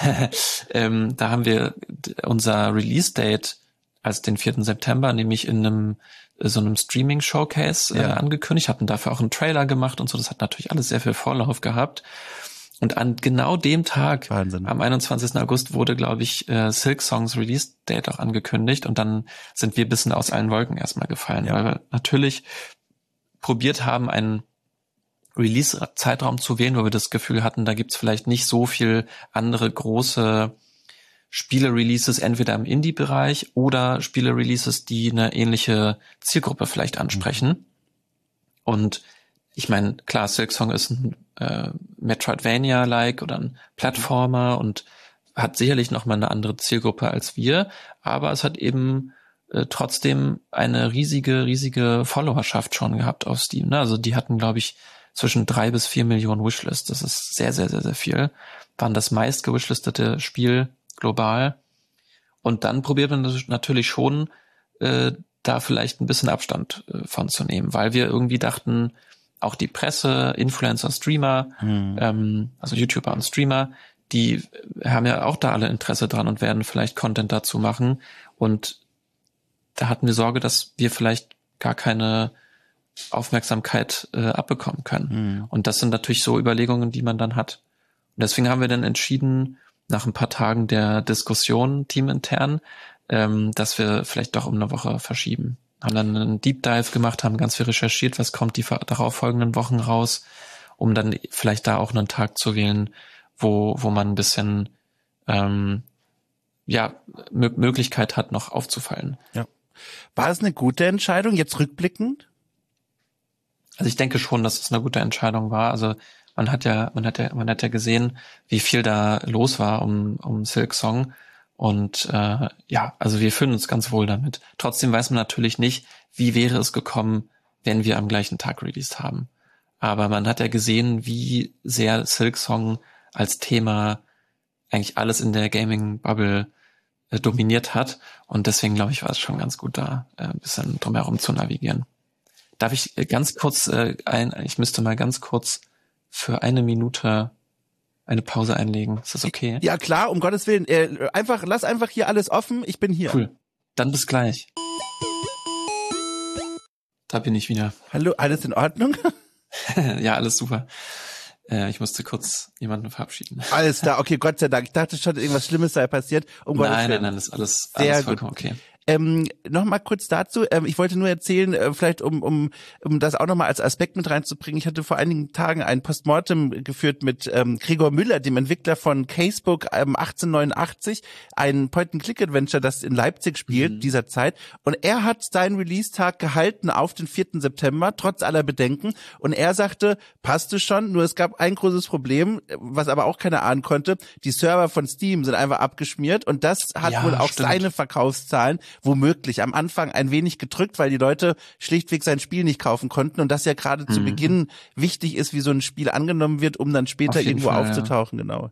Da haben wir unser Release-Date als den 4. September, nämlich in so einem Streaming-Showcase angekündigt, hatten dafür auch einen Trailer gemacht und so. Das hat natürlich alles sehr viel Vorlauf gehabt. Und an genau dem Tag, Wahnsinn, am 21. August, wurde, glaube ich, Silksongs Release-Date auch angekündigt. Und dann sind wir ein bisschen aus allen Wolken erstmal gefallen, weil wir natürlich probiert haben, einen Release-Zeitraum zu wählen, wo wir das Gefühl hatten, da gibt's vielleicht nicht so viel andere große Spiele-Releases, entweder im Indie-Bereich oder Spiele-Releases, die eine ähnliche Zielgruppe vielleicht ansprechen. Und ich meine, klar, Silksong ist ein Metroidvania-like oder ein Plattformer und hat sicherlich nochmal eine andere Zielgruppe als wir, aber es hat eben trotzdem eine riesige Followerschaft schon gehabt auf Steam. Ne? Also die hatten, glaube ich, zwischen 3 bis 4 Millionen Wishlists. Das ist sehr, sehr, sehr, sehr viel. Waren das meist gewishlistete Spiel global. Und dann probiert man natürlich schon, da vielleicht ein bisschen Abstand von zu nehmen, weil wir irgendwie dachten, auch die Presse, Influencer, Streamer, also YouTuber und Streamer, die haben ja auch da alle Interesse dran und werden vielleicht Content dazu machen. Und da hatten wir Sorge, dass wir vielleicht gar keine Aufmerksamkeit abbekommen können. Und das sind natürlich so Überlegungen, die man dann hat. Und deswegen haben wir dann entschieden, nach ein paar Tagen der Diskussion teamintern, dass wir vielleicht doch um eine Woche verschieben. Haben dann einen Deep Dive gemacht, haben ganz viel recherchiert, was kommt die darauffolgenden Wochen raus, um dann vielleicht da auch einen Tag zu wählen, wo man ein bisschen Möglichkeit hat, noch aufzufallen. Ja. War es eine gute Entscheidung, jetzt rückblickend? Also ich denke schon, dass es eine gute Entscheidung war. Also man hat ja gesehen, wie viel da los war um Silksong. Und also wir fühlen uns ganz wohl damit. Trotzdem weiß man natürlich nicht, wie wäre es gekommen, wenn wir am gleichen Tag released haben. Aber man hat ja gesehen, wie sehr Silksong als Thema eigentlich alles in der Gaming-Bubble dominiert hat. Und deswegen, glaube ich, war es schon ganz gut, da ein bisschen drumherum zu navigieren. Darf ich ganz kurz ich müsste mal ganz kurz für 1 Minute eine Pause einlegen. Ist das okay? Ja, klar, um Gottes Willen. Lass einfach hier alles offen. Ich bin hier. Cool. Dann bis gleich. Da bin ich wieder. Hallo, alles in Ordnung? Ja, alles super. Ich musste kurz jemanden verabschieden. Alles da, okay, Gott sei Dank. Ich dachte schon, irgendwas Schlimmes sei passiert. Nein, das ist alles vollkommen okay. Noch mal kurz dazu. Ich wollte nur erzählen, vielleicht um das auch noch mal als Aspekt mit reinzubringen. Ich hatte vor einigen Tagen ein Postmortem geführt mit Gregor Müller, dem Entwickler von Casebook 1889, ein Point-and-Click-Adventure, das in Leipzig spielt, dieser Zeit. Und er hat seinen Release-Tag gehalten auf den 4. September, trotz aller Bedenken. Und er sagte, passte schon, nur es gab ein großes Problem, was aber auch keiner ahnen konnte. Die Server von Steam sind einfach abgeschmiert und das hat wohl auch seine Verkaufszahlen womöglich am Anfang ein wenig gedrückt, weil die Leute schlichtweg sein Spiel nicht kaufen konnten und das ja gerade zu Beginn wichtig ist, wie so ein Spiel angenommen wird, um dann später irgendwo aufzutauchen, genau.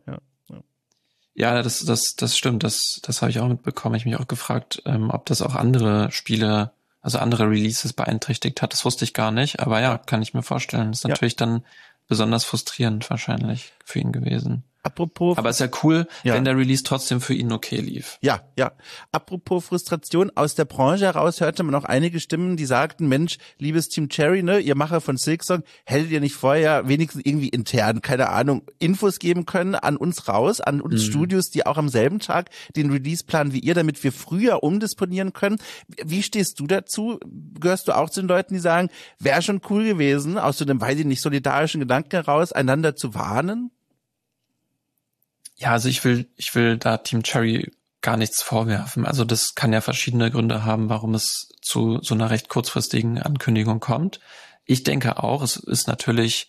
Ja, das stimmt, das habe ich auch mitbekommen. Ich mich auch gefragt, ob das auch andere Spiele, also andere Releases beeinträchtigt hat. Das wusste ich gar nicht, aber ja, kann ich mir vorstellen. Das ist natürlich dann besonders frustrierend wahrscheinlich für ihn gewesen. Apropos, aber ist ja cool, wenn der Release trotzdem für ihn okay lief. Ja. Apropos Frustration, aus der Branche heraus hörte man auch einige Stimmen, die sagten, Mensch, liebes Team Cherry, ne, ihr Macher von Silksong, hättet ihr nicht vorher wenigstens irgendwie intern, keine Ahnung, Infos geben können an uns raus, an uns Studios, die auch am selben Tag den Release planen wie ihr, damit wir früher umdisponieren können. Wie stehst du dazu? Gehörst du auch zu den Leuten, die sagen, wäre schon cool gewesen, aus so einem, weiß ich nicht, solidarischen Gedanken heraus, einander zu warnen? Ja, also ich will da Team Cherry gar nichts vorwerfen. Also das kann ja verschiedene Gründe haben, warum es zu so einer recht kurzfristigen Ankündigung kommt. Ich denke auch, es ist natürlich,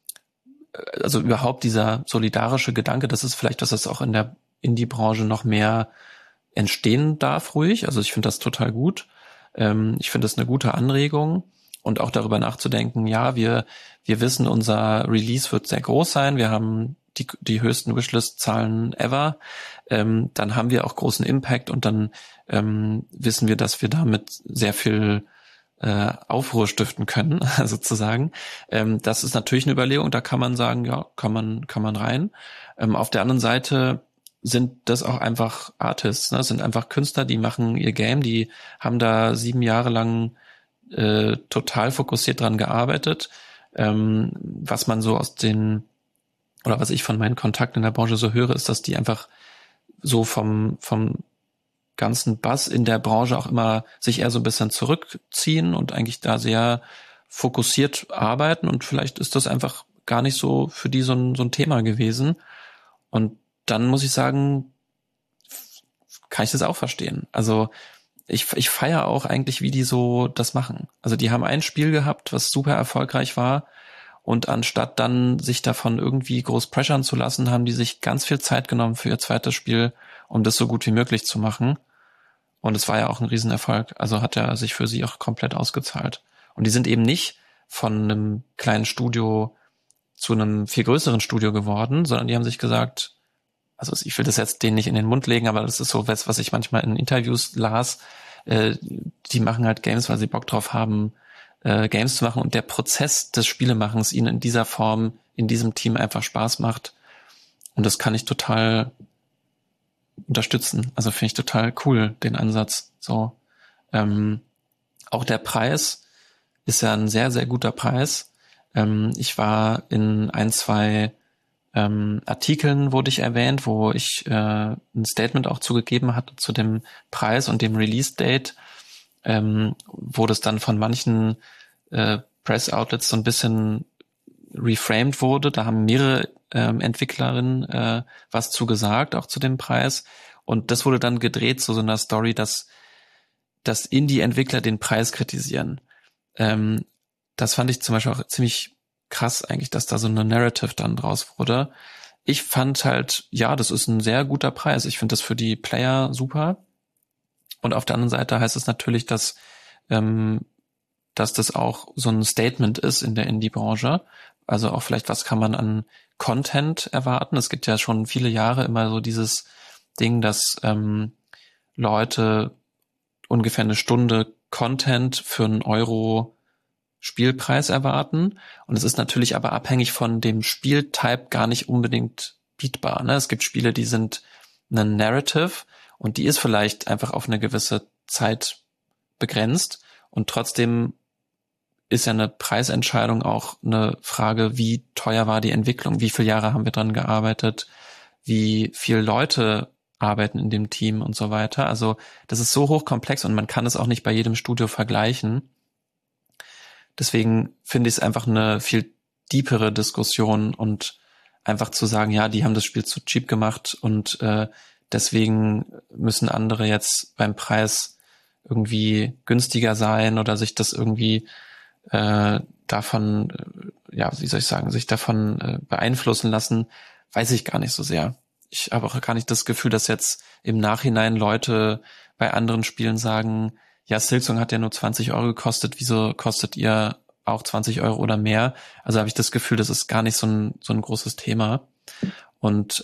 also überhaupt dieser solidarische Gedanke, das ist vielleicht, dass es auch in der Indie-Branche noch mehr entstehen darf ruhig. Also ich finde das total gut. Ich finde das eine gute Anregung. Und auch darüber nachzudenken, ja, wir wissen, unser Release wird sehr groß sein. Wir haben die höchsten Wishlist-Zahlen ever, dann haben wir auch großen Impact und dann wissen wir, dass wir damit sehr viel Aufruhr stiften können, sozusagen. Das ist natürlich eine Überlegung, da kann man sagen, ja, kann man rein. Auf der anderen Seite sind das auch einfach Artists, ne? Das sind einfach Künstler, die machen ihr Game, die haben da 7 Jahre lang total fokussiert dran gearbeitet. Was man so oder was ich von meinen Kontakten in der Branche so höre, ist, dass die einfach so vom ganzen Buzz in der Branche auch immer sich eher so ein bisschen zurückziehen und eigentlich da sehr fokussiert arbeiten und vielleicht ist das einfach gar nicht so für die so ein Thema gewesen. Und dann muss ich sagen, kann ich das auch verstehen. Also ich feiere auch eigentlich, wie die so das machen. Also die haben ein Spiel gehabt, was super erfolgreich war. Und anstatt dann sich davon irgendwie groß pressern zu lassen, haben die sich ganz viel Zeit genommen für ihr zweites Spiel, um das so gut wie möglich zu machen. Und es war ja auch ein Riesenerfolg. Also hat er sich für sie auch komplett ausgezahlt. Und die sind eben nicht von einem kleinen Studio zu einem viel größeren Studio geworden, sondern die haben sich gesagt, also ich will das jetzt denen nicht in den Mund legen, aber das ist so was ich manchmal in Interviews las. Die machen halt Games, weil sie Bock drauf haben, Games zu machen und der Prozess des Spielemachens ihnen in dieser Form, in diesem Team einfach Spaß macht. Und das kann ich total unterstützen. Also finde ich total cool, den Ansatz. So, auch der Preis ist ja ein sehr, sehr guter Preis. Ich war in 1-2 Artikeln wurde ich erwähnt, wo ich ein Statement auch zugegeben hatte zu dem Preis und dem Release-Date. Wo das dann von manchen Press-Outlets so ein bisschen reframed wurde. Da haben mehrere Entwicklerinnen was zu gesagt, auch zu dem Preis. Und das wurde dann gedreht zu so einer Story, dass Indie-Entwickler den Preis kritisieren. Das fand ich zum Beispiel auch ziemlich krass eigentlich, dass da so eine Narrative dann draus wurde. Ich fand halt, ja, das ist ein sehr guter Preis. Ich finde das für die Player super. Und auf der anderen Seite heißt es natürlich, dass das auch so ein Statement ist in der Indie-Branche. Also auch vielleicht, was kann man an Content erwarten? Es gibt ja schon viele Jahre immer so dieses Ding, dass Leute ungefähr eine Stunde Content für €1 Spielpreis erwarten. Und es ist natürlich aber abhängig von dem Spieltype gar nicht unbedingt bietbar. Ne? Es gibt Spiele, die sind ein Narrative und die ist vielleicht einfach auf eine gewisse Zeit begrenzt und trotzdem ist ja eine Preisentscheidung auch eine Frage, wie teuer war die Entwicklung, wie viele Jahre haben wir dran gearbeitet, wie viele Leute arbeiten in dem Team und so weiter. Also das ist so hochkomplex und man kann es auch nicht bei jedem Studio vergleichen. Deswegen finde ich es einfach eine viel deepere Diskussion und einfach zu sagen, ja, die haben das Spiel zu cheap gemacht und deswegen müssen andere jetzt beim Preis irgendwie günstiger sein oder sich das irgendwie davon, wie soll ich sagen, sich davon beeinflussen lassen, weiß ich gar nicht so sehr. Ich habe auch gar nicht das Gefühl, dass jetzt im Nachhinein Leute bei anderen Spielen sagen, ja, Silksong hat ja nur 20 Euro gekostet, wieso kostet ihr auch 20 Euro oder mehr? Also habe ich das Gefühl, das ist gar nicht so ein großes Thema. Und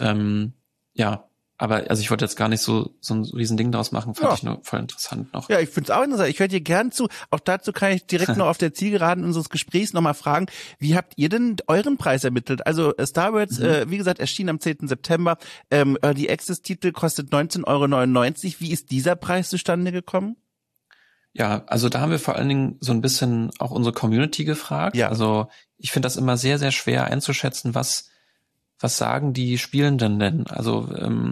aber also ich wollte jetzt gar nicht so ein Riesending draus machen, fand ich nur voll interessant noch. Ja, ich finde es auch interessant. Ich höre dir gern zu. Auch dazu kann ich direkt noch auf der Zielgeraden unseres Gesprächs nochmal fragen, wie habt ihr denn euren Preis ermittelt? Also Starworlds, wie gesagt, erschien am 10. September. Early Access Titel kostet 19,99 €. Wie ist dieser Preis zustande gekommen? Ja, also da haben wir vor allen Dingen so ein bisschen auch unsere Community gefragt. Ja. Also ich finde das immer sehr, sehr schwer einzuschätzen, was sagen die Spielenden denn? Also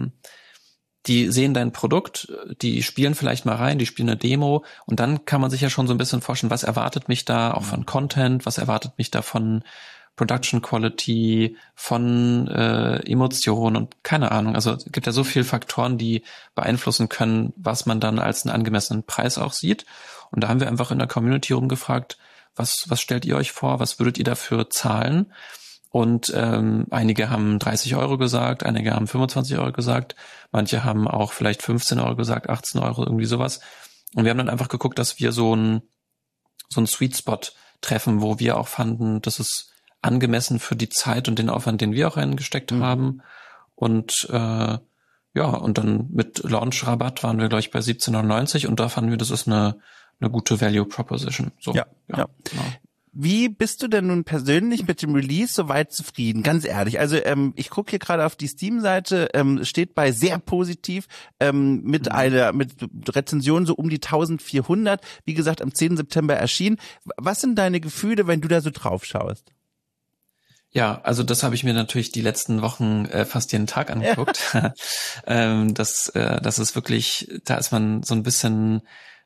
die sehen dein Produkt, die spielen vielleicht mal rein, die spielen eine Demo und dann kann man sich ja schon so ein bisschen vorstellen, was erwartet mich da auch von Content, was erwartet mich da von Production Quality, von Emotionen und keine Ahnung. Also es gibt ja so viele Faktoren, die beeinflussen können, was man dann als einen angemessenen Preis auch sieht. Und da haben wir einfach in der Community rumgefragt, was stellt ihr euch vor, was würdet ihr dafür zahlen? Und einige haben 30 Euro gesagt, einige haben 25 Euro gesagt, manche haben auch vielleicht 15 Euro gesagt, 18 Euro, irgendwie sowas. Und wir haben dann einfach geguckt, dass wir so ein Sweet Spot treffen, wo wir auch fanden, das ist angemessen für die Zeit und den Aufwand, den wir auch reingesteckt haben. Und und dann mit Launch-Rabatt waren wir, glaube ich, bei 17,99 € und da fanden wir, das ist eine gute Value Proposition. So, ja. Genau. Wie bist du denn nun persönlich mit dem Release soweit zufrieden? Ganz ehrlich, ich gucke hier gerade auf die Steam-Seite, steht bei sehr positiv, mit Rezensionen so um die 1400, wie gesagt, am 10. September erschienen. Was sind deine Gefühle, wenn du da so drauf schaust? Ja, also das habe ich mir natürlich die letzten Wochen fast jeden Tag angeguckt. Ja. Das ist wirklich, da ist man so ein bisschen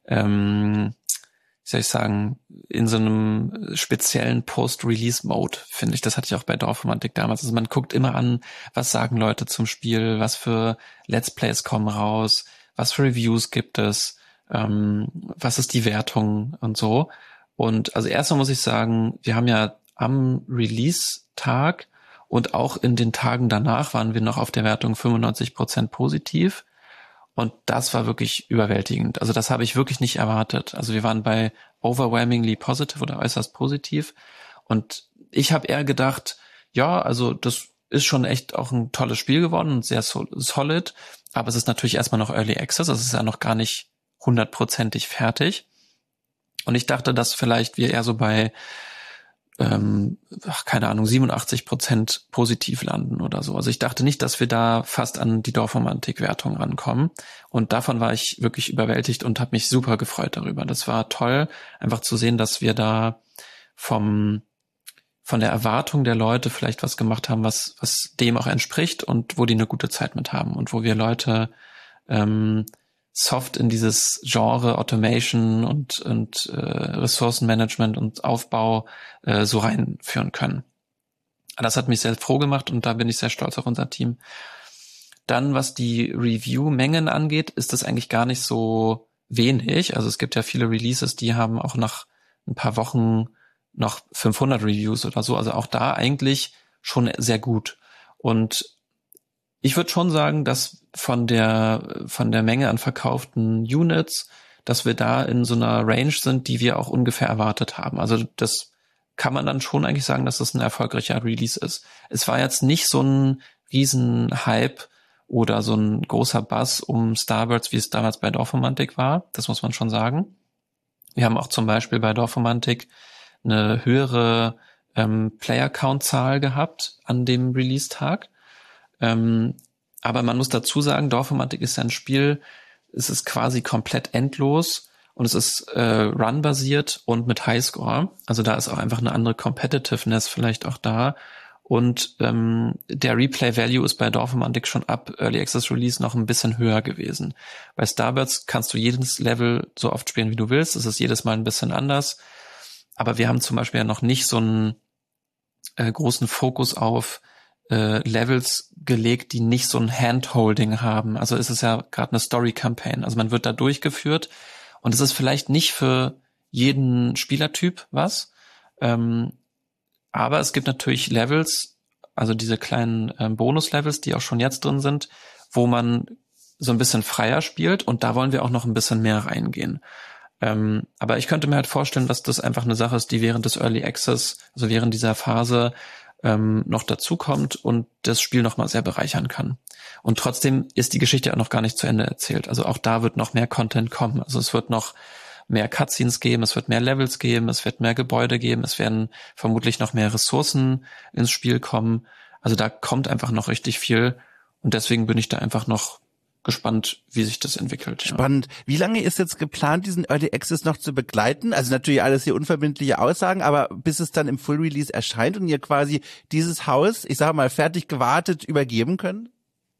wie soll ich sagen, in so einem speziellen Post-Release-Mode, finde ich. Das hatte ich auch bei Dorfromantik damals. Also man guckt immer an, was sagen Leute zum Spiel, was für Let's Plays kommen raus, was für Reviews gibt es, was ist die Wertung und so. Und also erstmal muss ich sagen, wir haben ja am Release-Tag und auch in den Tagen danach waren wir noch auf der Wertung 95% positiv. Und das war wirklich überwältigend. Also das habe ich wirklich nicht erwartet. Also wir waren bei overwhelmingly positive oder äußerst positiv. Und ich habe eher gedacht, ja, also das ist schon echt auch ein tolles Spiel geworden und sehr solid. Aber es ist natürlich erstmal noch Early Access. Also es ist ja noch gar nicht 100%ig fertig. Und ich dachte, dass vielleicht wir eher so bei keine Ahnung, 87% positiv landen oder so. Also ich dachte nicht, dass wir da fast an die Dorfromantik-Wertung rankommen. Und davon war ich wirklich überwältigt und habe mich super gefreut darüber. Das war toll, einfach zu sehen, dass wir da von der Erwartung der Leute vielleicht was gemacht haben, was dem auch entspricht und wo die eine gute Zeit mit haben und wo wir Leute soft in dieses Genre Automation und Ressourcenmanagement und Aufbau so reinführen können. Das hat mich sehr froh gemacht und da bin ich sehr stolz auf unser Team. Dann, was die Review-Mengen angeht, ist das eigentlich gar nicht so wenig. Also es gibt ja viele Releases, die haben auch nach ein paar Wochen noch 500 Reviews oder so. Also auch da eigentlich schon sehr gut. Und ich würde schon sagen, dass von der Menge an verkauften Units, dass wir da in so einer Range sind, die wir auch ungefähr erwartet haben. Also das kann man dann schon eigentlich sagen, dass das ein erfolgreicher Release ist. Es war jetzt nicht so ein riesen Hype oder so ein großer Buzz um Starworlds, wie es damals bei Dorfromantik war. Das muss man schon sagen. Wir haben auch zum Beispiel bei Dorfromantik eine höhere Player-Count-Zahl gehabt an dem Release-Tag. Aber man muss dazu sagen, Dorfromantik ist ja ein Spiel, es ist quasi komplett endlos und es ist Run-basiert und mit Highscore. Also da ist auch einfach eine andere Competitiveness vielleicht auch da. Und der Replay-Value ist bei Dorfromantik schon ab Early Access Release noch ein bisschen höher gewesen. Bei Starbirds kannst du jedes Level so oft spielen, wie du willst. Es ist jedes Mal ein bisschen anders. Aber wir haben zum Beispiel ja noch nicht so einen großen Fokus auf Levels gelegt, die nicht so ein Handholding haben. Also es ist ja gerade eine Story-Campaign. Also man wird da durchgeführt und es ist vielleicht nicht für jeden Spielertyp was. Aber es gibt natürlich Levels, also diese kleinen Bonus-Levels, die auch schon jetzt drin sind, wo man so ein bisschen freier spielt und da wollen wir auch noch ein bisschen mehr reingehen. Aber ich könnte mir halt vorstellen, dass das einfach eine Sache ist, die während des Early Access, also während dieser Phase noch dazukommt und das Spiel noch mal sehr bereichern kann. Und trotzdem ist die Geschichte auch noch gar nicht zu Ende erzählt. Also auch da wird noch mehr Content kommen. Also es wird noch mehr Cutscenes geben, es wird mehr Levels geben, es wird mehr Gebäude geben, es werden vermutlich noch mehr Ressourcen ins Spiel kommen. Also da kommt einfach noch richtig viel und deswegen bin ich da einfach noch gespannt, wie sich das entwickelt. Spannend. Ja. Wie lange ist jetzt geplant, diesen Early Access noch zu begleiten? Also natürlich alles hier unverbindliche Aussagen, aber bis es dann im Full Release erscheint und ihr quasi dieses Haus, ich sage mal, fertig gewartet übergeben können?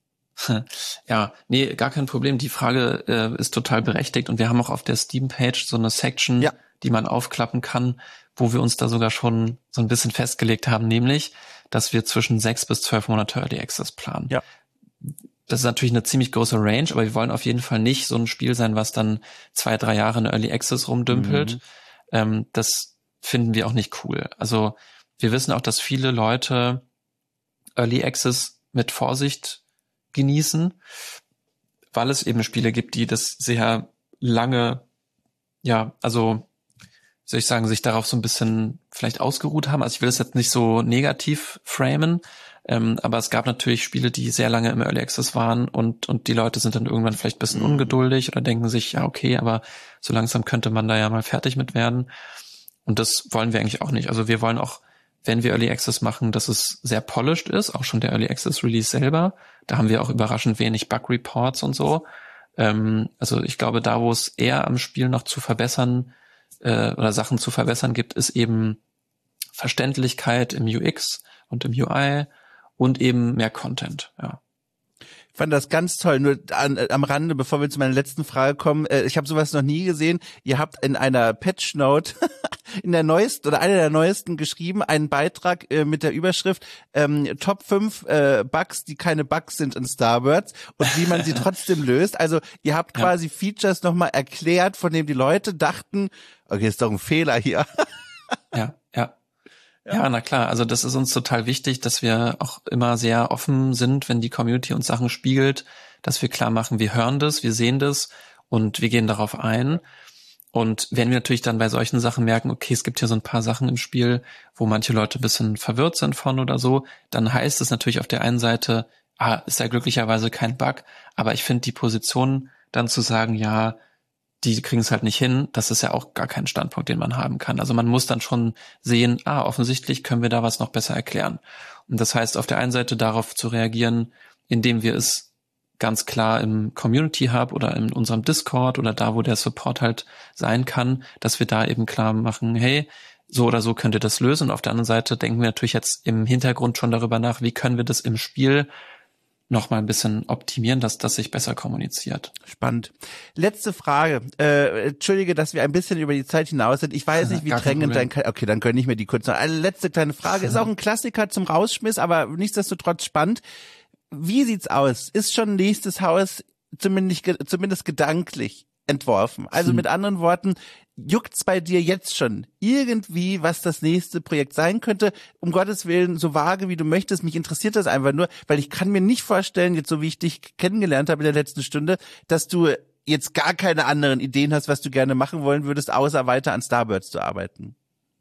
Ja, nee, gar kein Problem. Die Frage ist total berechtigt und wir haben auch auf der Steam-Page so eine Section, die man aufklappen kann, wo wir uns da sogar schon so ein bisschen festgelegt haben, nämlich, dass wir zwischen 6 bis 12 Monate Early Access planen. Ja. Das ist natürlich eine ziemlich große Range, aber wir wollen auf jeden Fall nicht so ein Spiel sein, was dann 2-3 Jahre in Early Access rumdümpelt. Das finden wir auch nicht cool. Also wir wissen auch, dass viele Leute Early Access mit Vorsicht genießen, weil es eben Spiele gibt, die das sehr lange, ja, also soll ich sagen, sich darauf so ein bisschen vielleicht ausgeruht haben. Also ich will das jetzt nicht so negativ framen, aber es gab natürlich Spiele, die sehr lange im Early Access waren und die Leute sind dann irgendwann vielleicht ein bisschen ungeduldig oder denken sich, ja okay, aber so langsam könnte man da ja mal fertig mit werden. Und das wollen wir eigentlich auch nicht. Also wir wollen auch, wenn wir Early Access machen, dass es sehr polished ist, auch schon der Early Access Release selber. Da haben wir auch überraschend wenig Bug Reports und so. Also ich glaube, da wo es eher am Spiel noch zu verbessern oder Sachen zu verbessern gibt, ist eben Verständlichkeit im UX und im UI und eben mehr Content, ja. Ich fand das ganz toll. Nur am Rande, bevor wir zu meiner letzten Frage kommen, ich habe sowas noch nie gesehen. Ihr habt in einer Patch-Note in der neuesten oder einer der neuesten geschrieben, einen Beitrag mit der Überschrift Top 5 Bugs, die keine Bugs sind in Starbirds und wie man sie trotzdem löst. Also ihr habt quasi Features nochmal erklärt, von denen die Leute dachten, okay, ist doch ein Fehler hier. Ja, na klar. Also das ist uns total wichtig, dass wir auch immer sehr offen sind, wenn die Community uns Sachen spiegelt, dass wir klar machen, wir hören das, wir sehen das und wir gehen darauf ein. Und wenn wir natürlich dann bei solchen Sachen merken, okay, es gibt hier so ein paar Sachen im Spiel, wo manche Leute ein bisschen verwirrt sind von oder so, dann heißt es natürlich auf der einen Seite, ist ja glücklicherweise kein Bug, aber ich finde die Position dann zu sagen, ja, die kriegen es halt nicht hin, das ist ja auch gar kein Standpunkt, den man haben kann. Also man muss dann schon sehen, offensichtlich können wir da was noch besser erklären. Und das heißt, auf der einen Seite darauf zu reagieren, indem wir es ganz klar im Community Hub oder in unserem Discord oder da, wo der Support halt sein kann, dass wir da eben klar machen, hey, so oder so könnt ihr das lösen. Und auf der anderen Seite denken wir natürlich jetzt im Hintergrund schon darüber nach, wie können wir das im Spiel noch mal ein bisschen optimieren, dass das sich besser kommuniziert. Spannend. Letzte Frage. Entschuldige, dass wir ein bisschen über die Zeit hinaus sind. Ich weiß nicht, wie drängend okay, dann gönne ich mir die kurz noch. Eine letzte kleine Frage. Ist auch ein Klassiker zum Rausschmiss, aber nichtsdestotrotz spannend. Wie sieht's aus? Ist schon nächstes Haus zumindest gedanklich entworfen? Also mit anderen Worten, juckt's bei dir jetzt schon irgendwie, was das nächste Projekt sein könnte? Um Gottes Willen, so vage wie du möchtest. Mich interessiert das einfach nur, weil ich kann mir nicht vorstellen, jetzt so wie ich dich kennengelernt habe in der letzten Stunde, dass du jetzt gar keine anderen Ideen hast, was du gerne machen wollen würdest, außer weiter an Starbirds zu arbeiten.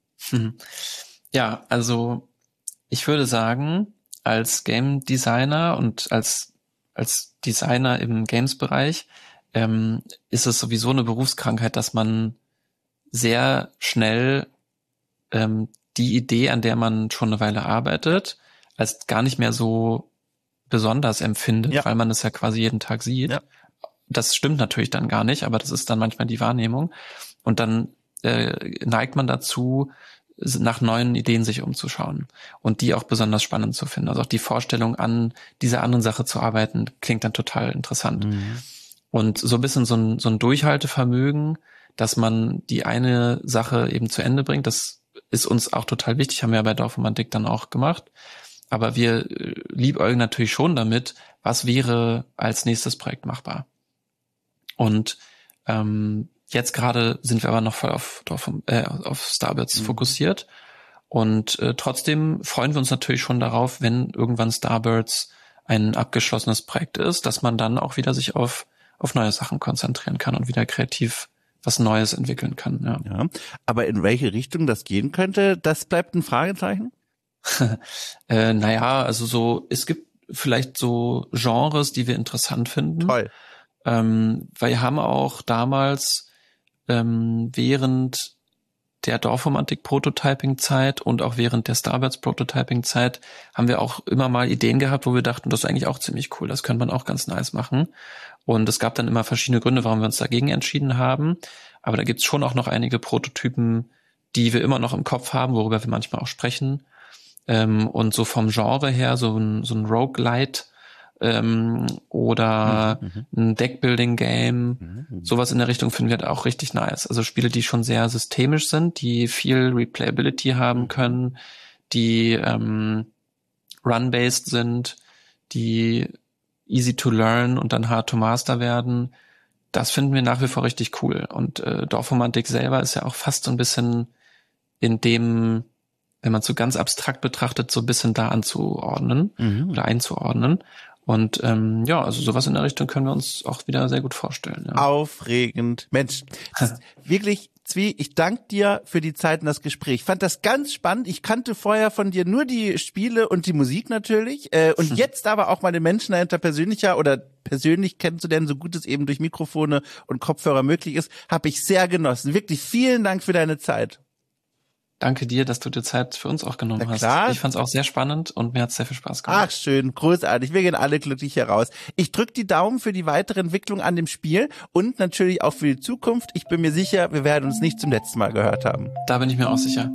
Ja, also ich würde sagen, als Game Designer und als Designer im Games-Bereich ist es sowieso eine Berufskrankheit, dass man sehr schnell die Idee, an der man schon eine Weile arbeitet, als gar nicht mehr so besonders empfindet, weil man es ja quasi jeden Tag sieht. Ja. Das stimmt natürlich dann gar nicht, aber das ist dann manchmal die Wahrnehmung. Und dann neigt man dazu, nach neuen Ideen sich umzuschauen und die auch besonders spannend zu finden. Also auch die Vorstellung, an dieser anderen Sache zu arbeiten, klingt dann total interessant. Mhm. Und so ein bisschen so ein Durchhaltevermögen, dass man die eine Sache eben zu Ende bringt, das ist uns auch total wichtig, haben wir ja bei Dorfromantik dann auch gemacht. Aber wir liebäugeln natürlich schon damit, was wäre als nächstes Projekt machbar. Und jetzt gerade sind wir aber noch voll auf Starbirds fokussiert. Und trotzdem freuen wir uns natürlich schon darauf, wenn irgendwann Starbirds ein abgeschlossenes Projekt ist, dass man dann auch wieder sich auf neue Sachen konzentrieren kann und wieder kreativ was Neues entwickeln kann. Ja. Aber in welche Richtung das gehen könnte, das bleibt ein Fragezeichen? Naja, also so, es gibt vielleicht so Genres, die wir interessant finden. Toll. Weil wir haben auch damals während der Dorfromantik-Prototyping-Zeit und auch während der Starbirds-Prototyping-Zeit haben wir auch immer mal Ideen gehabt, wo wir dachten, das ist eigentlich auch ziemlich cool, das könnte man auch ganz nice machen. Und es gab dann immer verschiedene Gründe, warum wir uns dagegen entschieden haben. Aber da gibt's schon auch noch einige Prototypen, die wir immer noch im Kopf haben, worüber wir manchmal auch sprechen. Und so vom Genre her, so ein Roguelite oder ein Deckbuilding-Game, sowas in der Richtung finden wir auch richtig nice. Also Spiele, die schon sehr systemisch sind, die viel Replayability haben können, die run-based sind, die easy to learn und dann hard to master werden. Das finden wir nach wie vor richtig cool. Und Dorfromantik selber ist ja auch fast so ein bisschen in dem, wenn man es so ganz abstrakt betrachtet, so ein bisschen da anzuordnen oder einzuordnen. Und also sowas in der Richtung können wir uns auch wieder sehr gut vorstellen. Ja. Aufregend. Mensch, wirklich, Zvi, ich danke dir für die Zeit und das Gespräch. Ich fand das ganz spannend. Ich kannte vorher von dir nur die Spiele und die Musik natürlich. Und jetzt aber auch mal den Menschen dahinter persönlich kennenzulernen, so gut es eben durch Mikrofone und Kopfhörer möglich ist, habe ich sehr genossen. Wirklich vielen Dank für deine Zeit. Danke dir, dass du dir Zeit für uns auch genommen hast. Ich fand es auch sehr spannend und mir hat es sehr viel Spaß gemacht. Ach schön, großartig. Wir gehen alle glücklich heraus. Ich drücke die Daumen für die weitere Entwicklung an dem Spiel und natürlich auch für die Zukunft. Ich bin mir sicher, wir werden uns nicht zum letzten Mal gehört haben. Da bin ich mir auch sicher.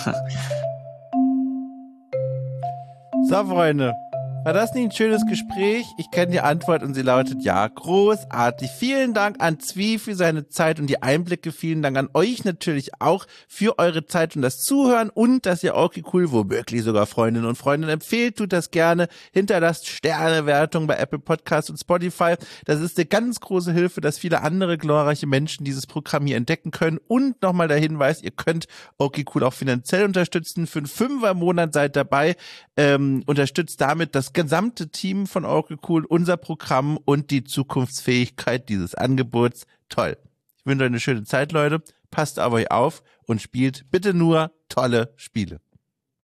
So, Freunde. War das nicht ein schönes Gespräch? Ich kenne die Antwort und sie lautet ja. Großartig. Vielen Dank an Zvi für seine Zeit und die Einblicke. Vielen Dank an euch natürlich auch für eure Zeit und das Zuhören und dass ihr okay cool womöglich sogar Freundinnen und Freunden empfehlt. Tut das gerne. Hinterlasst Sternewertung bei Apple Podcasts und Spotify. Das ist eine ganz große Hilfe, dass viele andere glorreiche Menschen dieses Programm hier entdecken können. Und nochmal der Hinweis, ihr könnt okay cool auch finanziell unterstützen. Für einen 5er Monat seid dabei. Unterstützt damit das gesamte Team von okay cool, unser Programm und die Zukunftsfähigkeit dieses Angebots. Toll. Ich wünsche euch eine schöne Zeit, Leute. Passt auf euch auf und spielt bitte nur tolle Spiele.